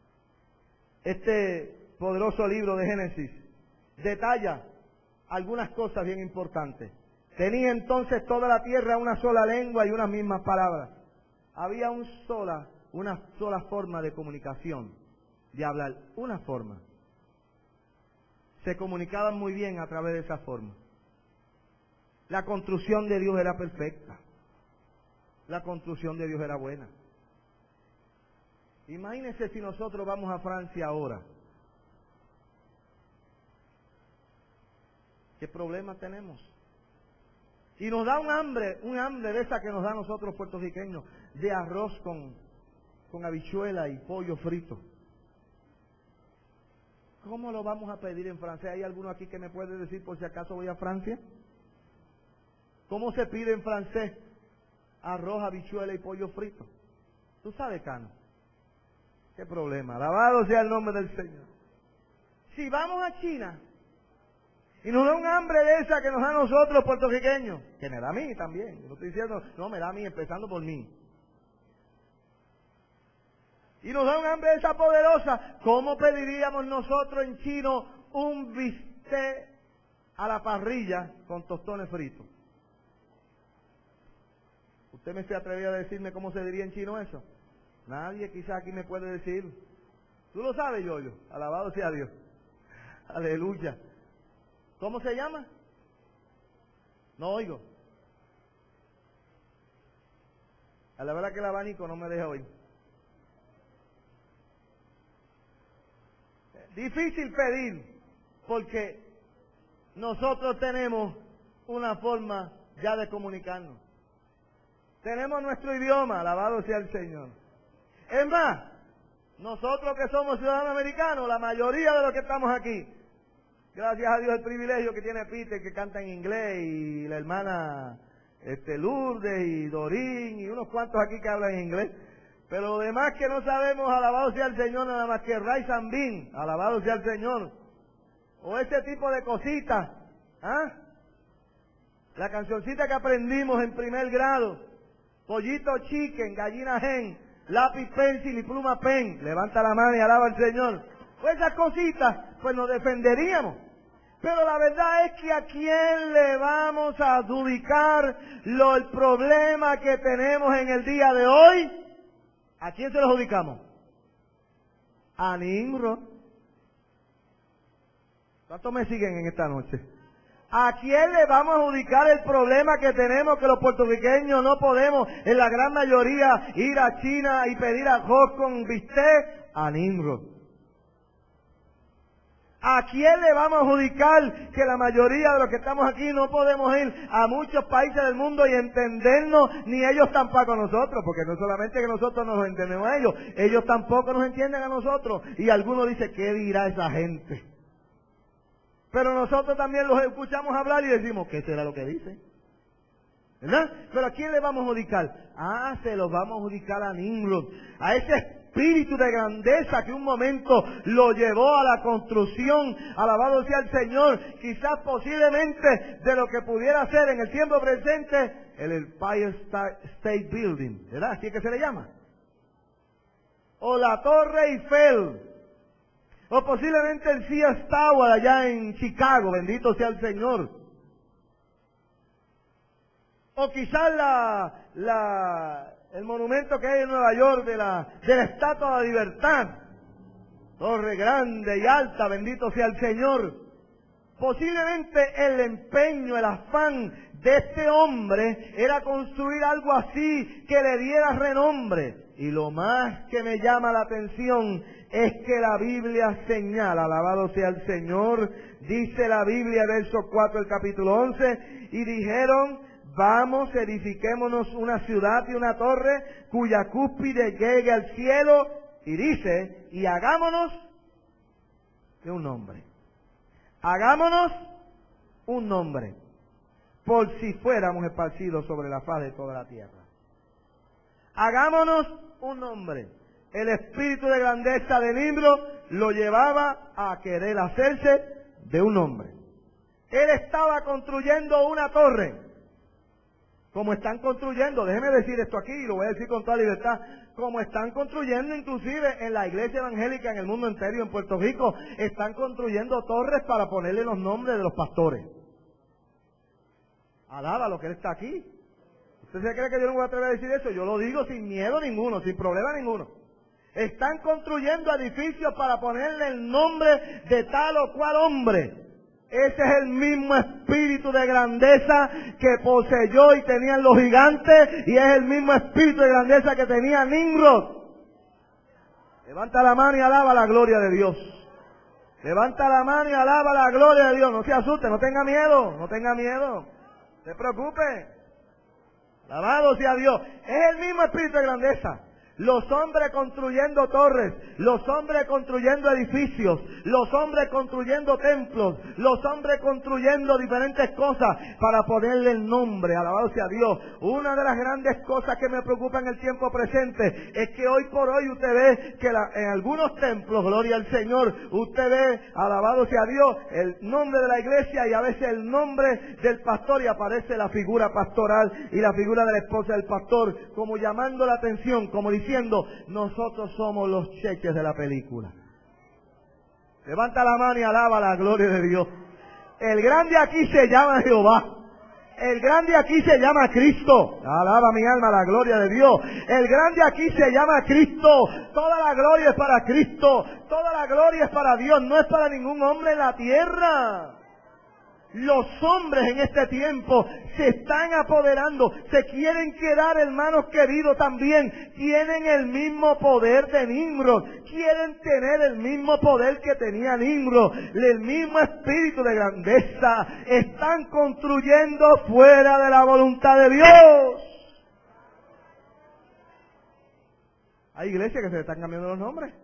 este poderoso libro de Génesis, detalla algunas cosas bien importantes. Tenía entonces toda la tierra una sola lengua y unas mismas palabras. Había un sola, una sola forma de comunicación, de hablar, una forma. Se comunicaban muy bien a través de esa forma. La construcción de Dios era perfecta. La construcción de Dios era buena. Imagínense si nosotros vamos a Francia ahora. ¿Qué problema tenemos? Y nos da un hambre, un hambre de esa que nos da a nosotros puertorriqueños, de arroz con, con habichuela y pollo frito. ¿Cómo lo vamos a pedir en francés? ¿Hay alguno aquí que me puede decir por si acaso voy a Francia? ¿Cómo se pide en francés arroz, habichuela y pollo frito? ¿Tú sabes, Cano? ¿Qué problema? Alabado sea el nombre del Señor. Si vamos a China y nos da un hambre de esa que nos da a nosotros los puertorriqueños, que me da a mí también, no estoy diciendo, no, me da a mí, empezando por mí. Y nos da un hambre de esa poderosa, ¿cómo pediríamos nosotros en chino un bistec a la parrilla con tostones fritos? ¿Usted me se atrevió a decirme cómo se diría en chino eso? Nadie quizás aquí me puede decir. ¿Tú lo sabes, Yoyo? Alabado sea Dios. Aleluya. ¿Cómo se llama? No oigo. A la verdad que el abanico no me deja oír. Difícil pedir, porque nosotros tenemos una forma ya de comunicarnos. Tenemos nuestro idioma, alabado sea el Señor. Es más, nosotros que somos ciudadanos americanos, la mayoría de los que estamos aquí, gracias a Dios el privilegio que tiene Peter, que canta en inglés, y la hermana este, Lourdes y Dorín, y unos cuantos aquí que hablan en inglés. Pero lo demás que no sabemos, alabado sea el Señor, nada más que Rice and Bean, alabado sea el Señor. O ese tipo de cositas, ¿ah? La cancioncita que aprendimos en primer grado, pollito chicken, gallina hen, lápiz pencil y pluma pen, levanta la mano y alaba al Señor. Pues esas cositas, pues nos defenderíamos. Pero la verdad es que a quién le vamos a adjudicar lo, el problema que tenemos en el día de hoy. ¿A quién se lo adjudicamos? A Nimrod. ¿Cuántos me siguen en esta noche? ¿A quién le vamos a adjudicar el problema que tenemos, que los puertorriqueños no podemos, en la gran mayoría, ir a China y pedir arroz con bistec? A Nimrod. ¿A quién le vamos a adjudicar que la mayoría de los que estamos aquí no podemos ir a muchos países del mundo y entendernos, ni ellos tampoco a nosotros? Porque no solamente que nosotros nos entendemos a ellos, ellos tampoco nos entienden a nosotros. Y algunos dicen, ¿qué dirá esa gente? Pero nosotros también los escuchamos hablar y decimos, ¿qué será lo que dicen? ¿Verdad? Pero ¿a quién le vamos a adjudicar? Ah, se los vamos a adjudicar a Nimrod, a ese espíritu de grandeza que un momento lo llevó a la construcción, alabado sea el Señor, quizás posiblemente de lo que pudiera ser en el tiempo presente el Empire State Building, ¿verdad? Así es que se le llama. O la Torre Eiffel, o posiblemente el Sears Tower allá en Chicago, bendito sea el Señor. O quizás la, la, el monumento que hay en Nueva York de la, de la Estatua de la Libertad. Torre grande y alta, bendito sea el Señor. Posiblemente el empeño, el afán de este hombre era construir algo así que le diera renombre. Y lo más que me llama la atención es que la Biblia señala, alabado sea el Señor, dice la Biblia, verso cuatro del capítulo once, y dijeron, vamos, edifiquémonos una ciudad y una torre cuya cúspide llegue al cielo, y dice, y hagámonos de un nombre. Hagámonos un nombre, por si fuéramos esparcidos sobre la faz de toda la tierra. Hagámonos un nombre. El espíritu de grandeza de Nimrod lo llevaba a querer hacerse de un hombre. Él estaba construyendo una torre, como están construyendo, déjeme decir esto aquí, y lo voy a decir con toda libertad, como están construyendo inclusive en la iglesia evangélica en el mundo entero y en Puerto Rico, están construyendo torres para ponerle los nombres de los pastores. Alaba lo que él está aquí. ¿Usted se cree que yo no voy a atrever a decir eso? Yo lo digo sin miedo ninguno, sin problema ninguno. Están construyendo edificios para ponerle el nombre de tal o cual hombre. Ese es el mismo espíritu de grandeza que poseyó y tenían los gigantes, y es el mismo espíritu de grandeza que tenía Nimrod. Levanta la mano y alaba la gloria de Dios. Levanta la mano y alaba la gloria de Dios. No se asuste, no tenga miedo, no tenga miedo. No se preocupe. Alabado sea Dios. Es el mismo espíritu de grandeza. Los hombres construyendo torres, los hombres construyendo edificios, los hombres construyendo templos, los hombres construyendo diferentes cosas para ponerle el nombre, alabado sea Dios. Una de las grandes cosas que me preocupa en el tiempo presente es que hoy por hoy usted ve que la, en algunos templos, gloria al Señor, usted ve, alabado sea Dios, el nombre de la iglesia y a veces el nombre del pastor y aparece la figura pastoral y la figura de la esposa del pastor, como llamando la atención, como diciendo, nosotros somos los cheques de la película. Levanta la mano y alaba la gloria de Dios. El grande aquí se llama Jehová. El grande aquí se llama Cristo. Alaba mi alma la gloria de Dios. El grande aquí se llama Cristo. Toda la gloria es para Cristo. Toda la gloria es para Dios. No es para ningún hombre en la tierra. Los hombres en este tiempo se están apoderando, se quieren quedar, hermanos queridos, también. Tienen el mismo poder de Nimrod, quieren tener el mismo poder que tenía Nimrod, el mismo espíritu de grandeza. Están construyendo fuera de la voluntad de Dios. Hay iglesias que se le están cambiando los nombres.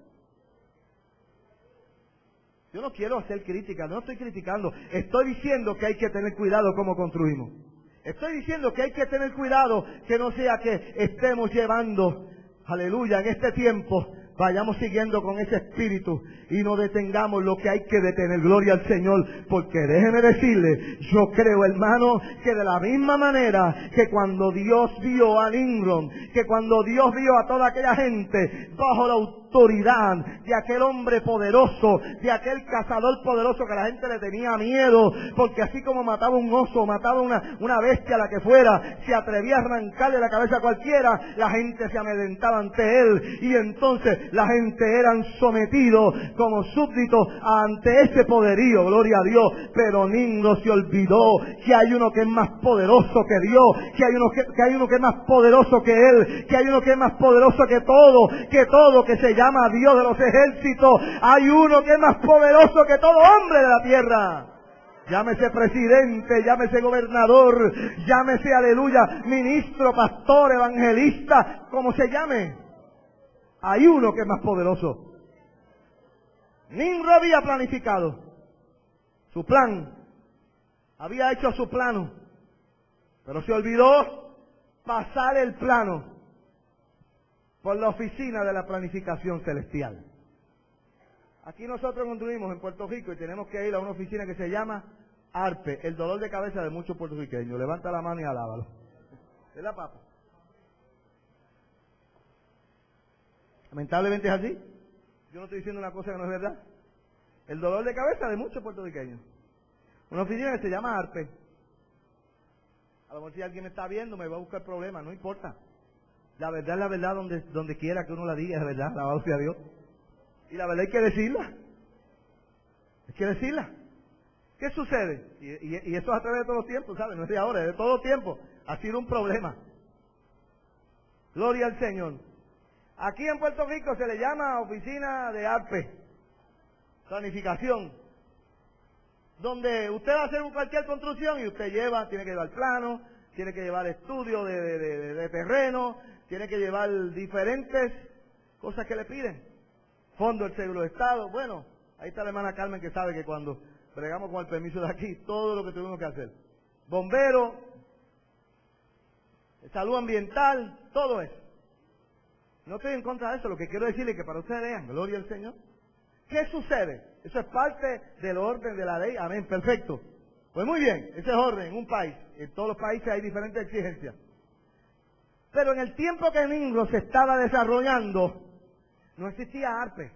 Yo no quiero hacer crítica, no estoy criticando. Estoy diciendo que hay que tener cuidado cómo construimos. Estoy diciendo que hay que tener cuidado que no sea que estemos llevando, aleluya, en este tiempo, vayamos siguiendo con ese espíritu y no detengamos lo que hay que detener. Gloria al Señor, porque déjeme decirle, yo creo, hermano, que de la misma manera que cuando Dios vio a Nimrod, que cuando Dios vio a toda aquella gente bajo la autoridad de aquel hombre poderoso, de aquel cazador poderoso que la gente le tenía miedo, porque así como mataba un oso, mataba una, una bestia, la que fuera, se atrevía a arrancarle la cabeza a cualquiera, la gente se amedrentaba ante él, y entonces la gente eran sometidos como súbditos ante ese poderío, gloria a Dios. Pero Nimrod se olvidó que hay uno que es más poderoso que Dios, que hay uno que, que hay uno que es más poderoso que él, que hay uno que es más poderoso que todo, que todo, que se llama Dios de los ejércitos. Hay uno que es más poderoso que todo hombre de la tierra. Llámese presidente, llámese gobernador, llámese, aleluya, ministro, pastor, evangelista, como se llame. Hay uno que es más poderoso. Nimrod había planificado su plan, había hecho su plano, pero se olvidó pasar el plano por la oficina de la planificación celestial. Aquí nosotros construimos en Puerto Rico y tenemos que ir a una oficina que se llama ARPE, el dolor de cabeza de muchos puertorriqueños. Levanta la mano y alábalo. ¿Verdad, papá? Lamentablemente es así. Yo no estoy diciendo una cosa que no es verdad. El dolor de cabeza de muchos puertorriqueños. Una oficina que se llama ARPE. A lo mejor si alguien me está viendo me va a buscar problemas, no importa. La verdad es la verdad donde, donde quiera que uno la diga, es verdad, alabado sea Dios. Y la verdad hay que decirla. Hay que decirla. ¿Qué sucede? Y, y, y eso es a través de todos los tiempos, ¿sabes? No es de ahora, es de todo tiempo. Ha sido un problema. Gloria al Señor. Aquí en Puerto Rico se le llama oficina de ARPE, planificación, donde usted va a hacer cualquier construcción y usted lleva, tiene que llevar plano, tiene que llevar estudio de, de, de, de terreno, tiene que llevar diferentes cosas que le piden. Fondo del Seguro de Estado. Bueno, ahí está la hermana Carmen que sabe que cuando bregamos con el permiso de aquí, todo lo que tuvimos que hacer. Bombero, salud ambiental, todo eso. No estoy en contra de eso, lo que quiero decirle es que para ustedes vean, gloria al Señor. ¿Qué sucede? Eso es parte del orden de la ley, amén, perfecto. Pues muy bien, ese es orden en un país. En todos los países hay diferentes exigencias. Pero en el tiempo que Nimrod se estaba desarrollando, no existía ARPE.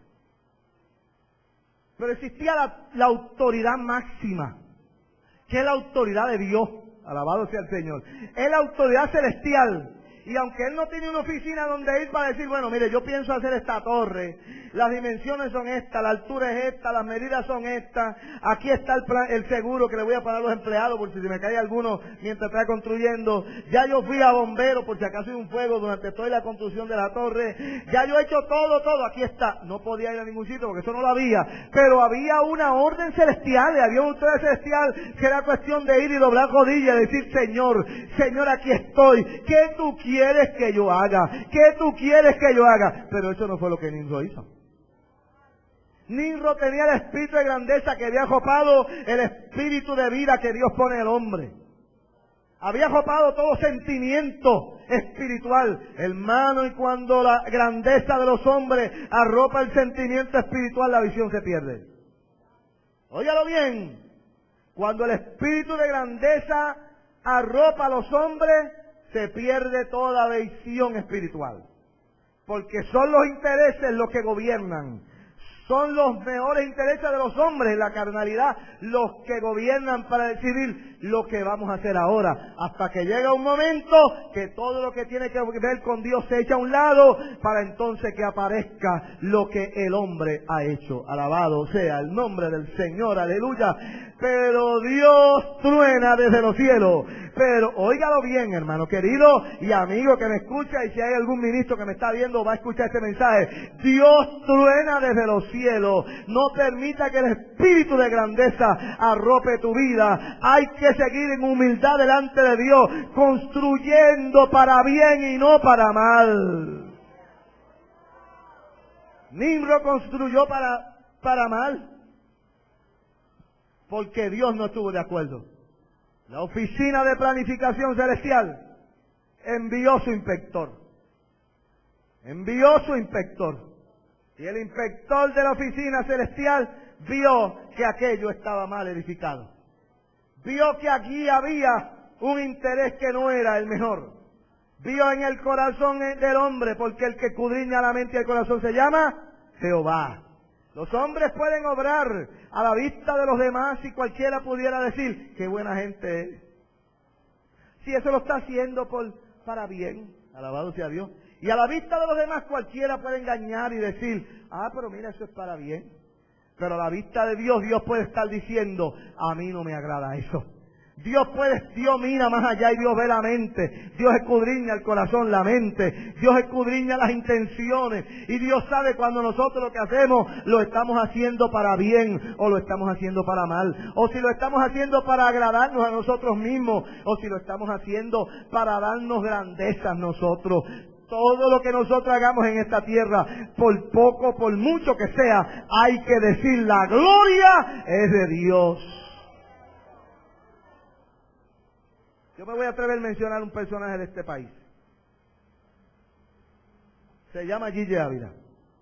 Pero existía la, la autoridad máxima, que es la autoridad de Dios. Alabado sea el Señor. Es la autoridad celestial. Y aunque él no tiene una oficina donde ir para decir, bueno, mire, yo pienso hacer esta torre, las dimensiones son estas, la altura es esta, las medidas son estas, aquí está el, plan, el seguro que le voy a pagar a los empleados por si se me cae alguno mientras está construyendo, ya yo fui a bomberos por si acaso hay un fuego durante toda la construcción de la torre, ya yo he hecho todo, todo, aquí está. No podía ir a ningún sitio porque eso no lo había, pero había una orden celestial, había un orden celestial que era cuestión de ir y doblar rodillas y decir, Señor, Señor, aquí estoy, ¿qué tú quieres que yo haga? ¿Qué tú quieres que yo haga? Pero eso no fue lo que Nimrod hizo. Nimrod tenía el espíritu de grandeza que había arropado el espíritu de vida que Dios pone en el hombre. Había arropado todo sentimiento espiritual, hermano, y cuando la grandeza de los hombres arropa el sentimiento espiritual, la visión se pierde. Óigalo bien, cuando el espíritu de grandeza arropa a los hombres, se pierde toda visión espiritual. Porque son los intereses los que gobiernan. Son los mejores intereses de los hombres, la carnalidad, los que gobiernan para decidir lo que vamos a hacer ahora. Hasta que llega un momento que todo lo que tiene que ver con Dios se echa a un lado, para entonces que aparezca lo que el hombre ha hecho. Alabado sea el nombre del Señor, aleluya. Pero Dios truena desde los cielos. Pero óigalo bien, hermano querido y amigo que me escucha, y si hay algún ministro que me está viendo va a escuchar este mensaje. Dios truena desde los cielos. No permita que el espíritu de grandeza arrope tu vida. Hay que seguir en humildad delante de Dios, construyendo para bien y no para mal. Nimrod construyó para, para mal, porque Dios no estuvo de acuerdo. La oficina de planificación celestial envió su inspector. Envió su inspector. Y el inspector de la oficina celestial vio que aquello estaba mal edificado. Vio que aquí había un interés que no era el mejor. Vio en el corazón del hombre, porque el que escudriña la mente y el corazón se llama Jehová. Los hombres pueden obrar a la vista de los demás y cualquiera pudiera decir, qué buena gente es. Si eso lo está haciendo por, para bien, alabado sea Dios. Y a la vista de los demás cualquiera puede engañar y decir, ah, pero mira, eso es para bien. Pero a la vista de Dios, Dios puede estar diciendo, a mí no me agrada eso. Dios puede, Dios mira más allá y Dios ve la mente. Dios escudriña el corazón, la mente. Dios escudriña las intenciones. Y Dios sabe cuando nosotros lo que hacemos lo estamos haciendo para bien o lo estamos haciendo para mal. O si lo estamos haciendo para agradarnos a nosotros mismos o si lo estamos haciendo para darnos grandezas nosotros. Todo lo que nosotros hagamos en esta tierra, por poco, por mucho que sea, hay que decir la gloria es de Dios. Yo me voy a atrever a mencionar un personaje de este país. Se llama Gille Ávila.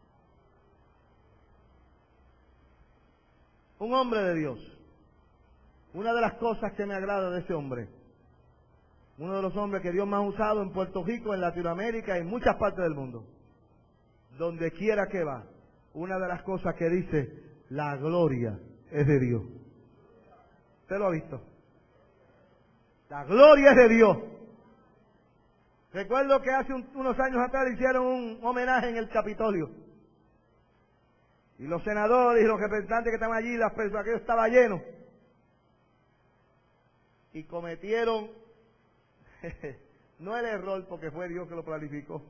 Un hombre de Dios. Una de las cosas que me agrada de ese hombre, uno de los hombres que Dios más ha usado en Puerto Rico, en Latinoamérica y en muchas partes del mundo, donde quiera que va, una de las cosas que dice, la gloria es de Dios. ¿Usted lo ha visto? La gloria es de Dios. Recuerdo que hace un, unos años atrás le hicieron un homenaje en el Capitolio. Y los senadores y los representantes que estaban allí, las personas, aquello estaba lleno. Y cometieron, no el error porque fue Dios que lo planificó.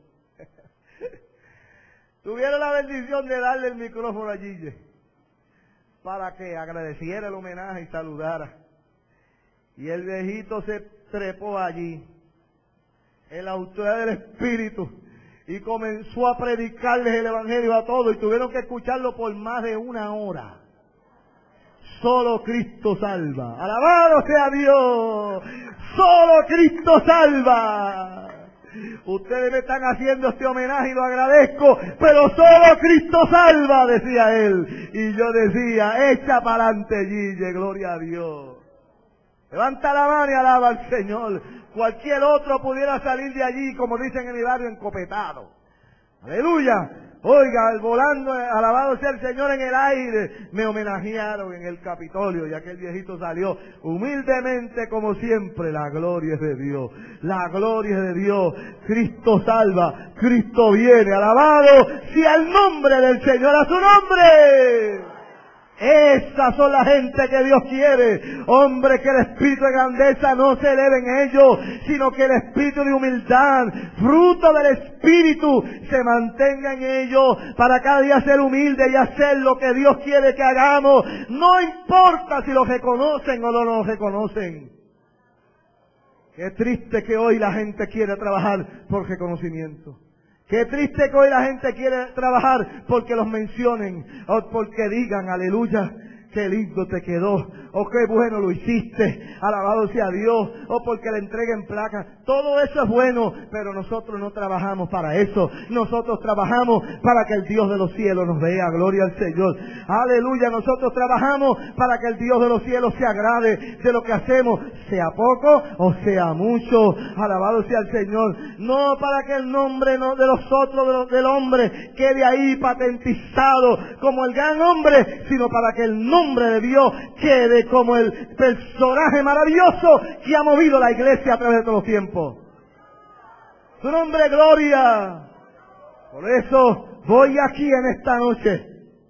Tuvieron la bendición de darle el micrófono a Gille para que agradeciera el homenaje y saludara. Y el viejito se trepó allí, en la autoridad del Espíritu, y comenzó a predicarles el Evangelio a todos, y tuvieron que escucharlo por más de una hora. Solo Cristo salva. ¡Alabado sea Dios! ¡Solo Cristo salva! Ustedes me están haciendo este homenaje y lo agradezco, pero solo Cristo salva, decía él. Y yo decía, echa para adelante, Gille, gloria a Dios. Levanta la mano y alaba al Señor. Cualquier otro pudiera salir de allí, como dicen en mi barrio, encopetado. Aleluya. Oiga, volando, alabado sea el Señor en el aire. Me homenajearon en el Capitolio y aquel viejito salió humildemente como siempre. La gloria es de Dios. La gloria es de Dios. Cristo salva. Cristo viene. Alabado sea el nombre del Señor, a su nombre. Esas son la gente que Dios quiere. Hombre, que el espíritu de grandeza no se eleve en ellos, sino que el espíritu de humildad, fruto del espíritu, se mantenga en ellos para cada día ser humilde y hacer lo que Dios quiere que hagamos. No importa si lo reconocen o no lo reconocen. Qué triste que hoy la gente quiere trabajar por reconocimiento. Qué triste que hoy la gente quiere trabajar porque los mencionen o porque digan, aleluya, qué lindo te quedó, o qué bueno lo hiciste, alabado sea Dios, o porque le entreguen placas. Todo eso es bueno, pero nosotros no trabajamos para eso. Nosotros trabajamos para que el Dios de los cielos nos vea, gloria al Señor. Aleluya, nosotros trabajamos para que el Dios de los cielos se agrade de lo que hacemos, sea poco o sea mucho, alabado sea el Señor. No para que el nombre no de los otros, de los, del hombre, quede ahí patentizado como el gran hombre, sino para que el nombre de Dios quede como el personaje maravilloso que ha movido la iglesia a través de todos los tiempos. Su nombre, gloria. Por eso voy aquí en esta noche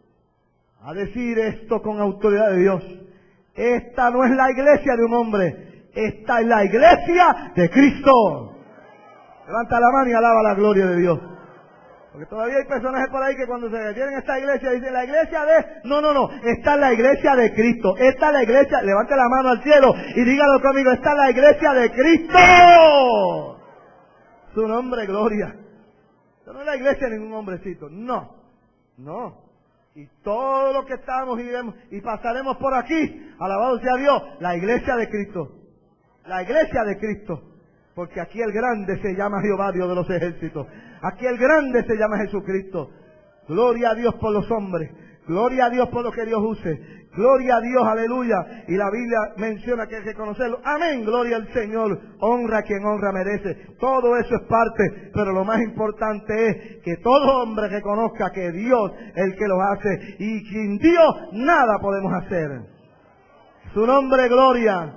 a decir esto con autoridad de Dios. Esta no es la iglesia de un hombre, esta es la iglesia de Cristo. Levanta la mano y alaba la gloria de Dios. Porque todavía hay personajes por ahí que cuando se refieren a esta iglesia dicen la iglesia de... No, no, no. Esta es la iglesia de Cristo. Esta es la iglesia... Levante la mano al cielo y dígalo conmigo. Esta es la iglesia de Cristo. Su nombre, gloria. Esto no es la iglesia de ningún hombrecito. No. No. Y todo lo que estamos y vemos y pasaremos por aquí, alabado sea Dios, la iglesia de Cristo. La iglesia de Cristo. Porque aquí el grande se llama Jehová, Dios de los ejércitos. Aquí el grande se llama Jesucristo. Gloria a Dios por los hombres. Gloria a Dios por lo que Dios use. Gloria a Dios, aleluya. Y la Biblia menciona que hay que conocerlo. Amén, gloria al Señor. Honra a quien honra merece. Todo eso es parte, pero lo más importante es que todo hombre reconozca que Dios es el que lo hace. Y sin Dios nada podemos hacer. Su nombre, gloria.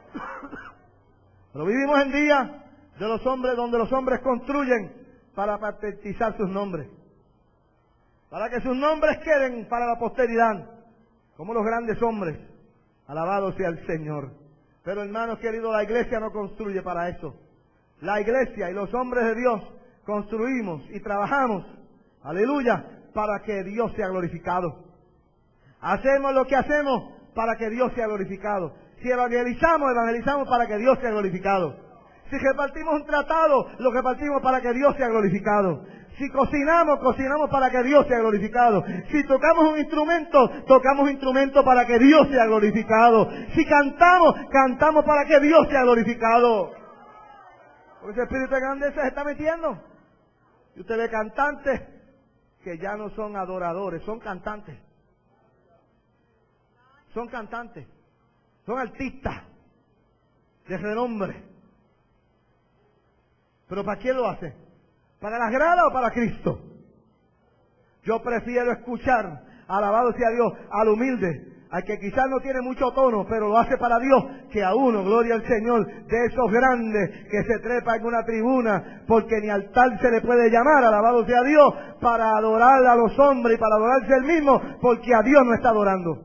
Pero vivimos en días de los hombres donde los hombres construyen para patentizar sus nombres. Para que sus nombres queden para la posteridad. Como los grandes hombres. Alabado sea el Señor. Pero hermanos queridos, la iglesia no construye para eso. La iglesia y los hombres de Dios construimos y trabajamos. Aleluya. Para que Dios sea glorificado. Hacemos lo que hacemos para que Dios sea glorificado. Si evangelizamos, evangelizamos para que Dios sea glorificado. Si repartimos un tratado, lo repartimos para que Dios sea glorificado. Si cocinamos, cocinamos para que Dios sea glorificado. Si tocamos un instrumento, tocamos un instrumento para que Dios sea glorificado. Si cantamos, cantamos para que Dios sea glorificado. Porque ese espíritu de grandeza se está metiendo. Y usted ve cantantes que ya no son adoradores, son cantantes. Son cantantes. Son artistas de renombre. ¿Pero para quién lo hace? ¿Para las gradas o para Cristo? Yo prefiero escuchar, alabado sea Dios, al humilde, al que quizás no tiene mucho tono, pero lo hace para Dios, que a uno, gloria al Señor, de esos grandes que se trepa en una tribuna, porque ni altar se le puede llamar, alabado sea Dios, para adorar a los hombres y para adorarse él mismo, porque a Dios no está adorando.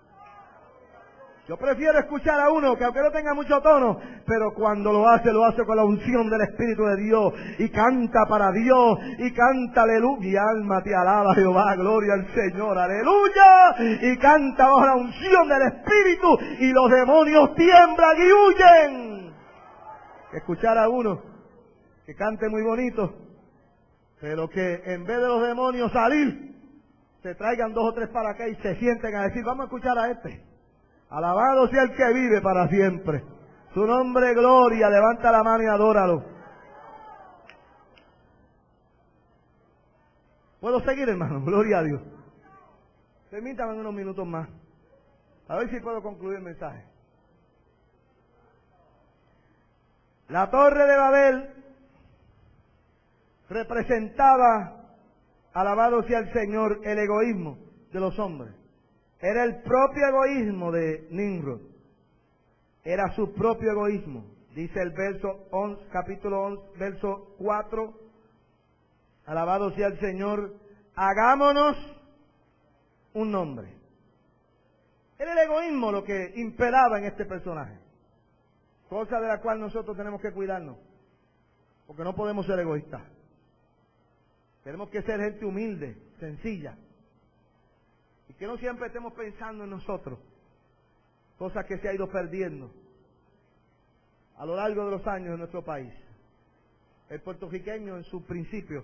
Yo prefiero escuchar a uno que aunque no tenga mucho tono, pero cuando lo hace, lo hace con la unción del Espíritu de Dios, y canta para Dios, y canta aleluya, mi alma te alaba Jehová, gloria al Señor, aleluya, y canta bajo la unción del Espíritu, y los demonios tiemblan y huyen. Escuchar a uno que cante muy bonito, pero que en vez de los demonios salir, se traigan dos o tres para acá y se sienten a decir, vamos a escuchar a este. Alabado sea el que vive para siempre. Su nombre, gloria. Levanta la mano y adóralo. ¿Puedo seguir, hermano? Gloria a Dios. Permítame unos minutos más. A ver si puedo concluir el mensaje. La Torre de Babel representaba alabado sea el Señor, el egoísmo de los hombres. Era el propio egoísmo de Nimrod. Era su propio egoísmo. Dice el verso once, capítulo once, verso cuatro. Alabado sea el Señor. Hagámonos un nombre. Era el egoísmo lo que imperaba en este personaje. Cosa de la cual nosotros tenemos que cuidarnos. Porque no podemos ser egoístas. Tenemos que ser gente humilde, sencilla. Y que no siempre estemos pensando en nosotros. Cosas que se ha ido perdiendo a lo largo de los años en nuestro país. El puertorriqueño en su principio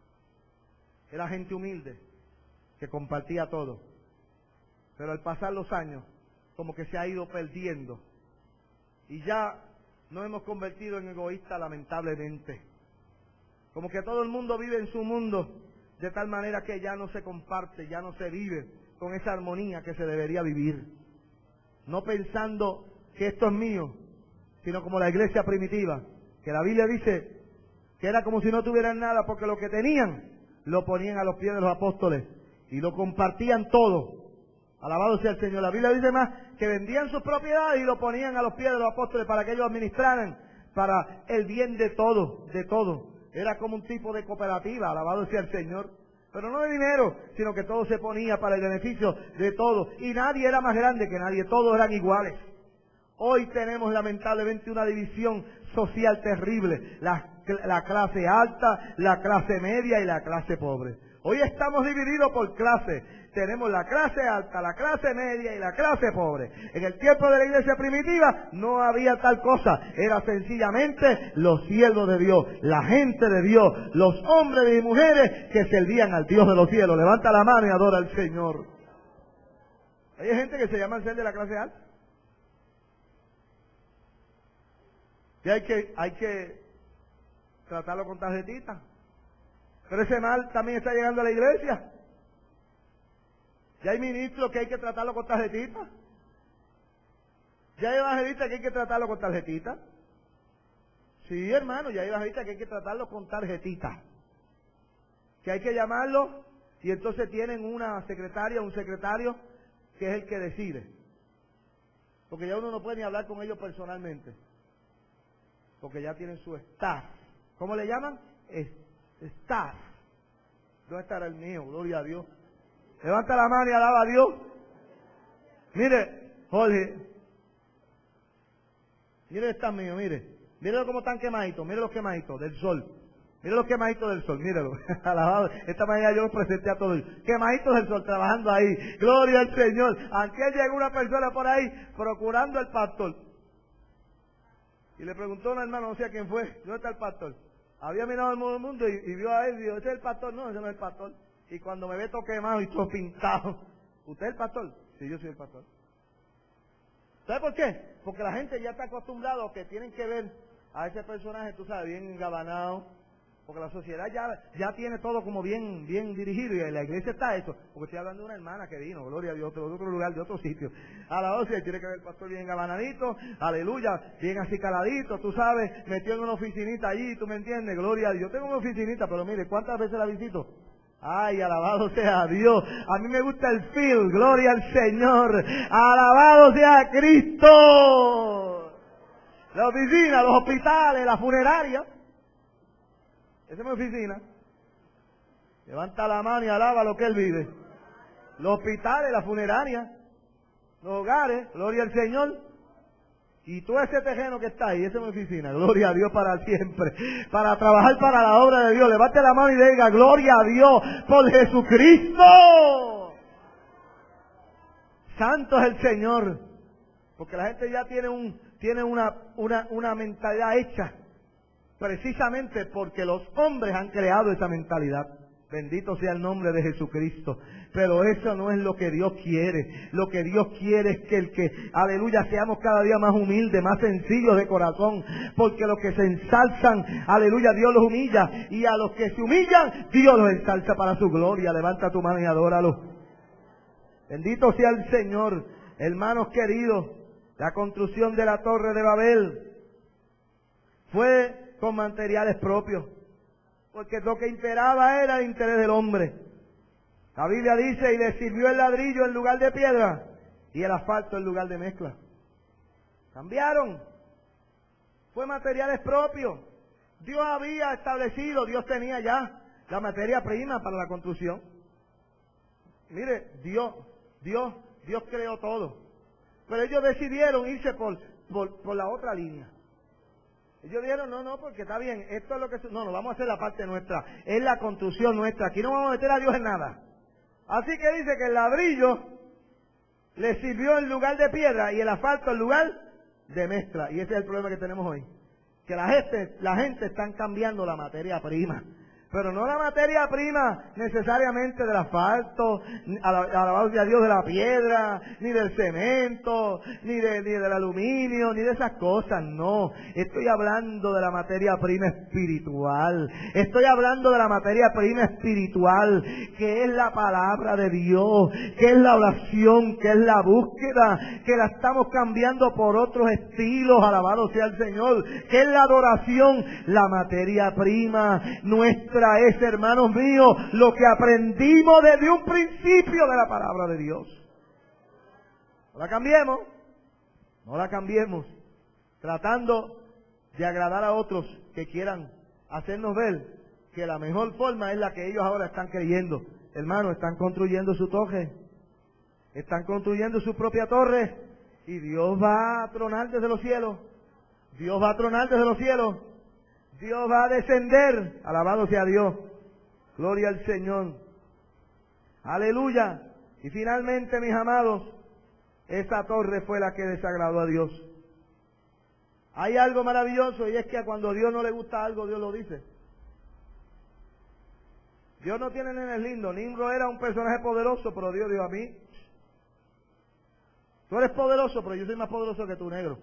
era gente humilde, que compartía todo. Pero al pasar los años, como que se ha ido perdiendo. Y ya nos hemos convertido en egoístas, lamentablemente. Como que todo el mundo vive en su mundo, de tal manera que ya no se comparte, ya no se vive con esa armonía que se debería vivir. No pensando que esto es mío, sino como la iglesia primitiva, que la Biblia dice que era como si no tuvieran nada, porque lo que tenían lo ponían a los pies de los apóstoles y lo compartían todo. Alabado sea el Señor. La Biblia dice más que vendían sus propiedades y lo ponían a los pies de los apóstoles para que ellos administraran para el bien de todos, de todos. Era como un tipo de cooperativa, alabado sea el Señor. Pero no de dinero, sino que todo se ponía para el beneficio de todos. Y nadie era más grande que nadie, todos eran iguales. Hoy tenemos lamentablemente una división social terrible. La, la clase alta, la clase media y la clase pobre. Hoy estamos divididos por clase. Tenemos la clase alta, la clase media y la clase pobre. En el tiempo de la iglesia primitiva no había tal cosa. Era sencillamente los siervos de Dios, la gente de Dios, los hombres y mujeres que servían al Dios de los cielos. Levanta la mano y adora al Señor. Hay gente que se llama ser de la clase alta. Y hay que, hay que tratarlo con tarjetita. Pero ese mal también está llegando a la iglesia. Ya hay ministros que hay que tratarlo con tarjetita. Ya hay evangelistas que hay que tratarlo con tarjetita. Sí, hermano, ya hay evangelistas que hay que tratarlo con tarjetita. Que hay que llamarlo y entonces tienen una secretaria, un secretario que es el que decide. Porque ya uno no puede ni hablar con ellos personalmente. Porque ya tienen su staff. ¿Cómo le llaman? Staff. ¿Dónde estará el mío? Gloria a Dios. Levanta la mano y alaba a Dios. Mire, Jorge. Mire, está mío, mire. Mírelo cómo están quemaditos. Mire los quemaditos del sol. Mire los quemaditos del sol, mírelo. Alabado. Esta mañana yo los presenté a todos. Quemaditos del sol, trabajando ahí. Gloria al Señor. Antes llegó una persona por ahí procurando al pastor. Y le preguntó a un hermano, no sé quién fue, ¿dónde está el pastor? Había mirado al mundo y, y vio a él y dijo, ese es el pastor. No, ese no es el pastor. Y cuando me ve todo quemado y todo pintado, ¿usted es el pastor? Sí, yo soy el pastor. ¿Sabe por qué? Porque la gente ya está acostumbrada a que tienen que ver a ese personaje, tú sabes, bien engabanado. Porque la sociedad ya, ya tiene todo como bien, bien dirigido y en la iglesia está eso. Porque estoy hablando de una hermana que vino, gloria a Dios, de otro lugar, de otro sitio. A la hostia tiene que ver el pastor bien engabanadito, aleluya, bien así caladito, tú sabes, metió en una oficinita allí, tú me entiendes, gloria a Dios. Yo tengo una oficinita, pero mire, ¿cuántas veces la visito? Ay, alabado sea Dios. A mí me gusta el feel, gloria al Señor. Alabado sea Cristo. La oficina, los hospitales, la funeraria. Esa es mi oficina. Levanta la mano y alaba lo que Él vive. Los hospitales, la funeraria, los hogares, gloria al Señor. Y todo ese terreno que está ahí, esa es mi oficina. Gloria a Dios para siempre. Para trabajar para la obra de Dios. Levante la mano y diga, gloria a Dios por Jesucristo. Santo es el Señor. Porque la gente ya tiene un tiene una, una, una mentalidad hecha. Precisamente porque los hombres han creado esa mentalidad. Bendito sea el nombre de Jesucristo. Pero eso no es lo que Dios quiere. Lo que Dios quiere es que el que, aleluya, seamos cada día más humildes, más sencillos de corazón. Porque los que se ensalzan, aleluya, Dios los humilla. Y a los que se humillan, Dios los ensalza para su gloria. Levanta tu mano y adóralo. Bendito sea el Señor. Hermanos queridos, la construcción de la Torre de Babel fue con materiales propios. porque lo que imperaba era el interés del hombre. La Biblia dice, y le sirvió el ladrillo en lugar de piedra, y el asfalto en lugar de mezcla. Cambiaron. Fue materiales propios. Dios había establecido, Dios tenía ya la materia prima para la construcción. Mire, Dios, Dios, Dios creó todo. Pero ellos decidieron irse por, por, por la otra línea. Ellos dijeron, no, no, porque está bien, esto es lo que... No, no, vamos a hacer la parte nuestra. Es la construcción nuestra. Aquí no vamos a meter a Dios en nada. Así que dice que el ladrillo le sirvió en lugar de piedra y el asfalto en lugar de mezcla. Y ese es el problema que tenemos hoy. Que la gente, la gente está cambiando la materia prima. Pero no la materia prima necesariamente del asfalto, alabado sea Dios, de la piedra, ni del cemento, ni, de, ni del aluminio, ni de esas cosas, no. Estoy hablando de la materia prima espiritual. Estoy hablando de la materia prima espiritual, que es la palabra de Dios, que es la oración, que es la búsqueda, que la estamos cambiando por otros estilos, alabado sea el Señor, que es la adoración, la materia prima nuestra. Es, hermanos míos, lo que aprendimos desde un principio de la palabra de Dios. No la cambiemos, no la cambiemos, tratando de agradar a otros que quieran hacernos ver que la mejor forma es la que ellos ahora están creyendo. Hermanos, están construyendo su torre, están construyendo su propia torre, y Dios va a tronar desde los cielos. Dios va a tronar desde los cielos. Dios va a descender, alabado sea Dios, gloria al Señor, aleluya. Y finalmente, mis amados, esa torre fue la que desagradó a Dios. Hay algo maravilloso, y es que cuando a Dios no le gusta algo, Dios lo dice. Dios no tiene nenes lindos. Nimrod era un personaje poderoso, pero Dios dijo a mí, tú eres poderoso, pero yo soy más poderoso que tú, negro.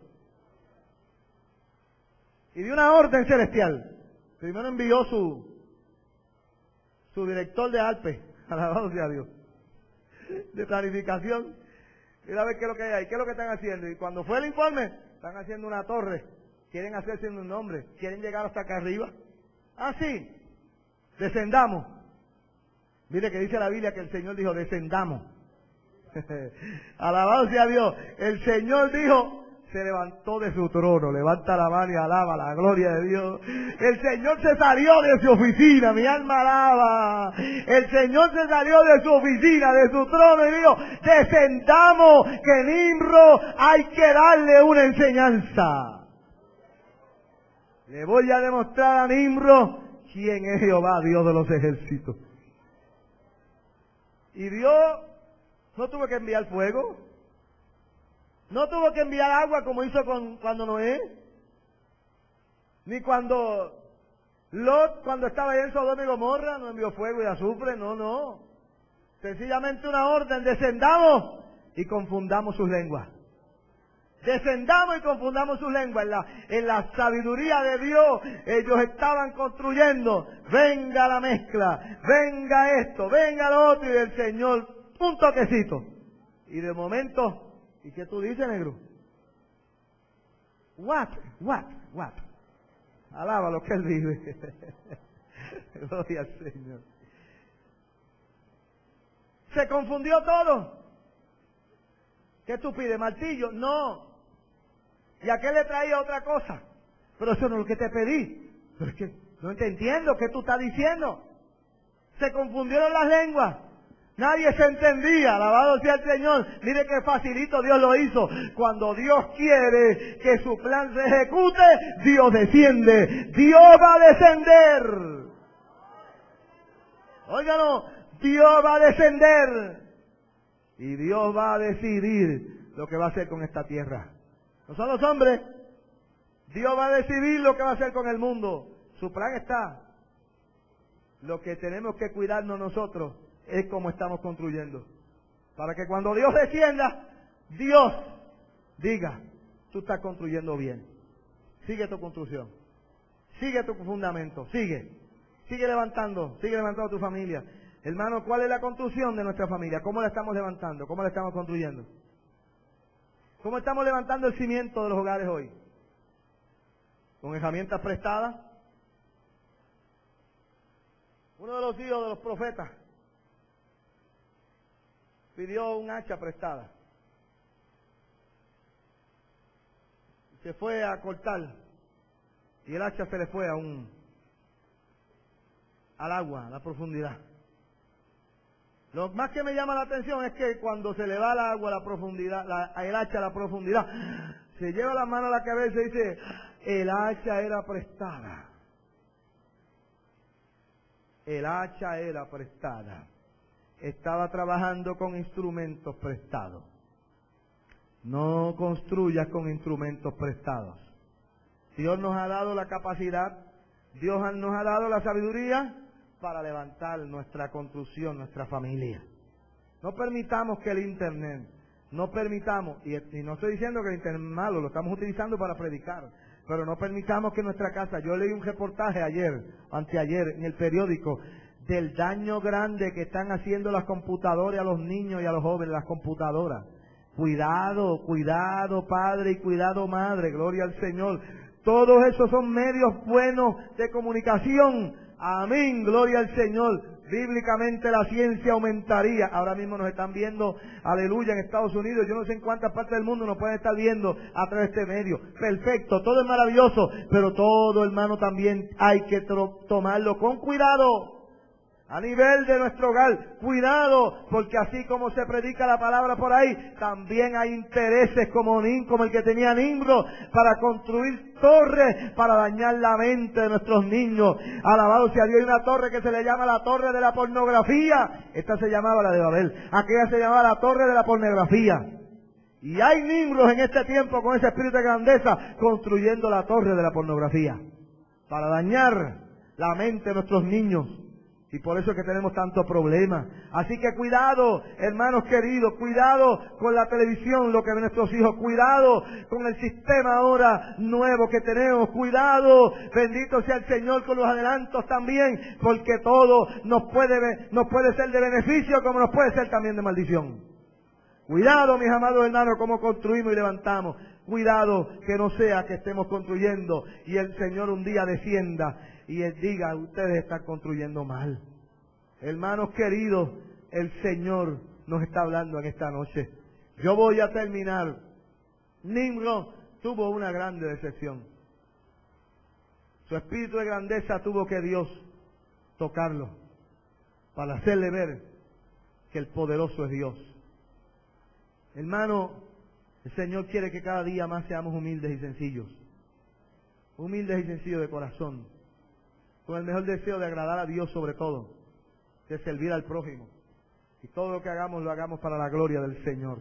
Y dio una orden celestial. Primero envió su, su director de Alpes, alabado sea Dios, de planificación. Mira a ver qué es lo que hay ahí, qué es lo que están haciendo. Y cuando fue el informe, están haciendo una torre. Quieren hacerse un nombre, quieren llegar hasta acá arriba. Ah, sí, descendamos. Mire que dice la Biblia que el Señor dijo, descendamos. Alabado sea Dios. El Señor dijo, se levantó de su trono, levanta la mano y alaba la gloria de Dios. El Señor se salió de su oficina, mi alma alaba. El Señor se salió de su oficina, de su trono, y dijo, descendamos, que Nimrod hay que darle una enseñanza. Le voy a demostrar a Nimrod quién es Jehová, Dios de los ejércitos. Y Dios no tuvo que enviar fuego. No tuvo que enviar agua como hizo con, cuando Noé, ni cuando Lot, cuando estaba ahí en Sodoma y Gomorra, no envió fuego y azufre, no, no. Sencillamente una orden, descendamos y confundamos sus lenguas. Descendamos y confundamos sus lenguas. En la, en la sabiduría de Dios, ellos estaban construyendo, venga la mezcla, venga esto, venga lo otro, y el Señor, un toquecito. Y de momento, ¿y qué tú dices, negro? What? What? What? Alaba lo que Él vive. Gloria al Señor. Se confundió todo. ¿Qué tú pides? ¿Martillo? No. ¿Y a qué le traía otra cosa? Pero eso no es lo que te pedí. Pero es que no te entiendo. ¿Qué tú estás diciendo? Se confundieron las lenguas. Nadie se entendía, alabado sea el Señor. Mire qué facilito Dios lo hizo. Cuando Dios quiere que su plan se ejecute, Dios desciende. Dios va a descender. Óigalo, Dios va a descender. Y Dios va a decidir lo que va a hacer con esta tierra. No son los hombres. Dios va a decidir lo que va a hacer con el mundo. Su plan está. Lo que tenemos que cuidarnos nosotros es como estamos construyendo. Para que cuando Dios descienda, Dios diga, tú estás construyendo bien. Sigue tu construcción. Sigue tu fundamento. Sigue. Sigue levantando. Sigue levantando tu familia. Hermano, ¿cuál es la construcción de nuestra familia? ¿Cómo la estamos levantando? ¿Cómo la estamos construyendo? ¿Cómo estamos levantando el cimiento de los hogares hoy? ¿Con herramientas prestadas? Uno de los hijos de los profetas pidió un hacha prestada. Se fue a cortar y el hacha se le fue a un al agua, a la profundidad. Lo más que me llama la atención es que cuando se le va al agua a la profundidad, la, el hacha a la profundidad, se lleva la mano a la cabeza y dice, el hacha era prestada. El hacha era prestada. Estaba trabajando con instrumentos prestados. No construyas con instrumentos prestados. Dios nos ha dado la capacidad, Dios nos ha dado la sabiduría para levantar nuestra construcción, nuestra familia. No permitamos que el internet, no permitamos, y, y no estoy diciendo que el internet es malo, lo estamos utilizando para predicar, pero no permitamos que nuestra casa, yo leí un reportaje ayer, anteayer, en el periódico, del daño grande que están haciendo las computadoras a los niños y a los jóvenes, las computadoras. Cuidado, cuidado padre y cuidado madre, gloria al Señor. Todos esos son medios buenos de comunicación. Amén, gloria al Señor. Bíblicamente la ciencia aumentaría. Ahora mismo nos están viendo, aleluya, en Estados Unidos. Yo no sé en cuántas partes del mundo nos pueden estar viendo a través de este medio. Perfecto, todo es maravilloso, pero todo, hermano, también hay que tomarlo con cuidado. A nivel de nuestro hogar, cuidado, porque así como se predica la palabra por ahí, también hay intereses como, como el que tenía Nimrod para construir torres para dañar la mente de nuestros niños. Alabado sea Dios. Hay una torre que se le llama la torre de la pornografía. Esta se llamaba la de Babel. Aquella se llamaba la torre de la pornografía. Y hay Nimrod en este tiempo con ese espíritu de grandeza construyendo la torre de la pornografía para dañar la mente de nuestros niños. Y por eso es que tenemos tantos problemas. Así que cuidado, hermanos queridos, cuidado con la televisión, lo que ven nuestros hijos, cuidado con el sistema ahora nuevo que tenemos, cuidado, bendito sea el Señor, con los adelantos también, porque todo nos puede, nos puede ser de beneficio como nos puede ser también de maldición. Cuidado, mis amados hermanos, cómo construimos y levantamos. Cuidado que no sea que estemos construyendo y el Señor un día descienda y Él diga, ustedes están construyendo mal. Hermanos queridos, el Señor nos está hablando en esta noche. Yo voy a terminar. Nimrod tuvo una grande decepción. Su espíritu de grandeza tuvo que Dios tocarlo para hacerle ver que el poderoso es Dios. Hermano, el Señor quiere que cada día más seamos humildes y sencillos. Humildes y sencillos de corazón. Con el mejor deseo de agradar a Dios sobre todo. De servir al prójimo. Y todo lo que hagamos, lo hagamos para la gloria del Señor.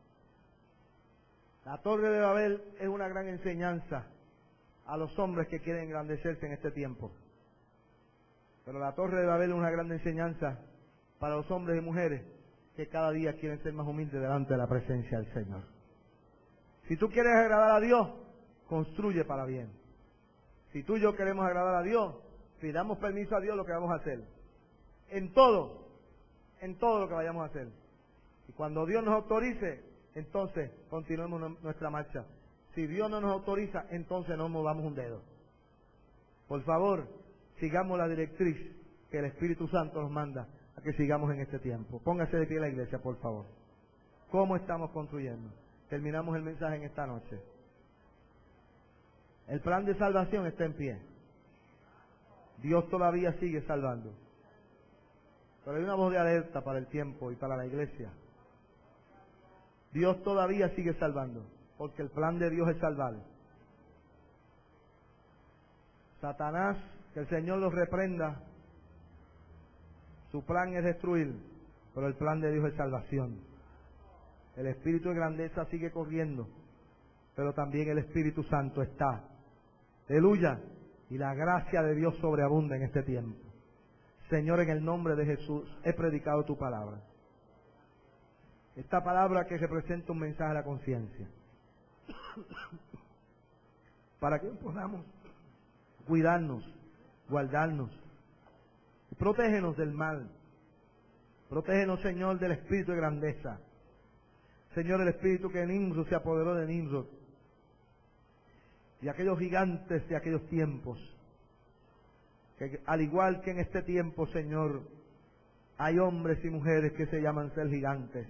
La Torre de Babel es una gran enseñanza a los hombres que quieren engrandecerse en este tiempo. Pero la Torre de Babel es una gran enseñanza para los hombres y mujeres que cada día quieren ser más humildes delante de la presencia del Señor. Si tú quieres agradar a Dios, construye para bien. Si tú y yo queremos agradar a Dios, pidamos permiso a Dios lo que vamos a hacer. En todo, en todo lo que vayamos a hacer. Y cuando Dios nos autorice, entonces continuemos nuestra marcha. Si Dios no nos autoriza, entonces no movamos un dedo. Por favor, sigamos la directriz que el Espíritu Santo nos manda a que sigamos en este tiempo. Póngase de pie la iglesia, por favor. ¿Cómo estamos construyendo? Terminamos el mensaje en esta noche. El plan de salvación está en pie. Dios todavía sigue salvando. Pero hay una voz de alerta para el tiempo y para la iglesia. Dios todavía sigue salvando, porque el plan de Dios es salvar. Satanás, que el Señor los reprenda, su plan es destruir, pero el plan de Dios es salvación. El espíritu de grandeza sigue corriendo, pero también el Espíritu Santo está. Aleluya. Y la gracia de Dios sobreabunda en este tiempo. Señor, en el nombre de Jesús, he predicado tu palabra. Esta palabra que representa un mensaje a la conciencia. Para que podamos cuidarnos, guardarnos. Y protégenos del mal. Protégenos, Señor, del espíritu de grandeza. Señor, el espíritu que Nimrod se apoderó de Nimrod. Y aquellos gigantes de aquellos tiempos que al igual que en este tiempo, Señor, hay hombres y mujeres que se llaman ser gigantes,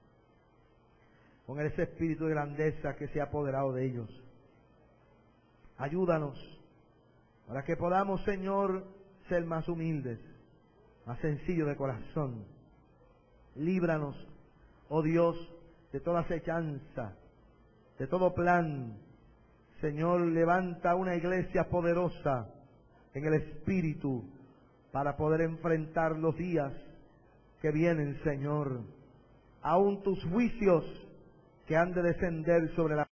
con ese espíritu de grandeza que se ha apoderado de ellos. Ayúdanos para que podamos, Señor, ser más humildes, más sencillos de corazón. Líbranos, oh Dios, de toda acechanza, de todo plan. Señor, levanta una iglesia poderosa en el Espíritu para poder enfrentar los días que vienen, Señor. Aún tus juicios que han de descender sobre la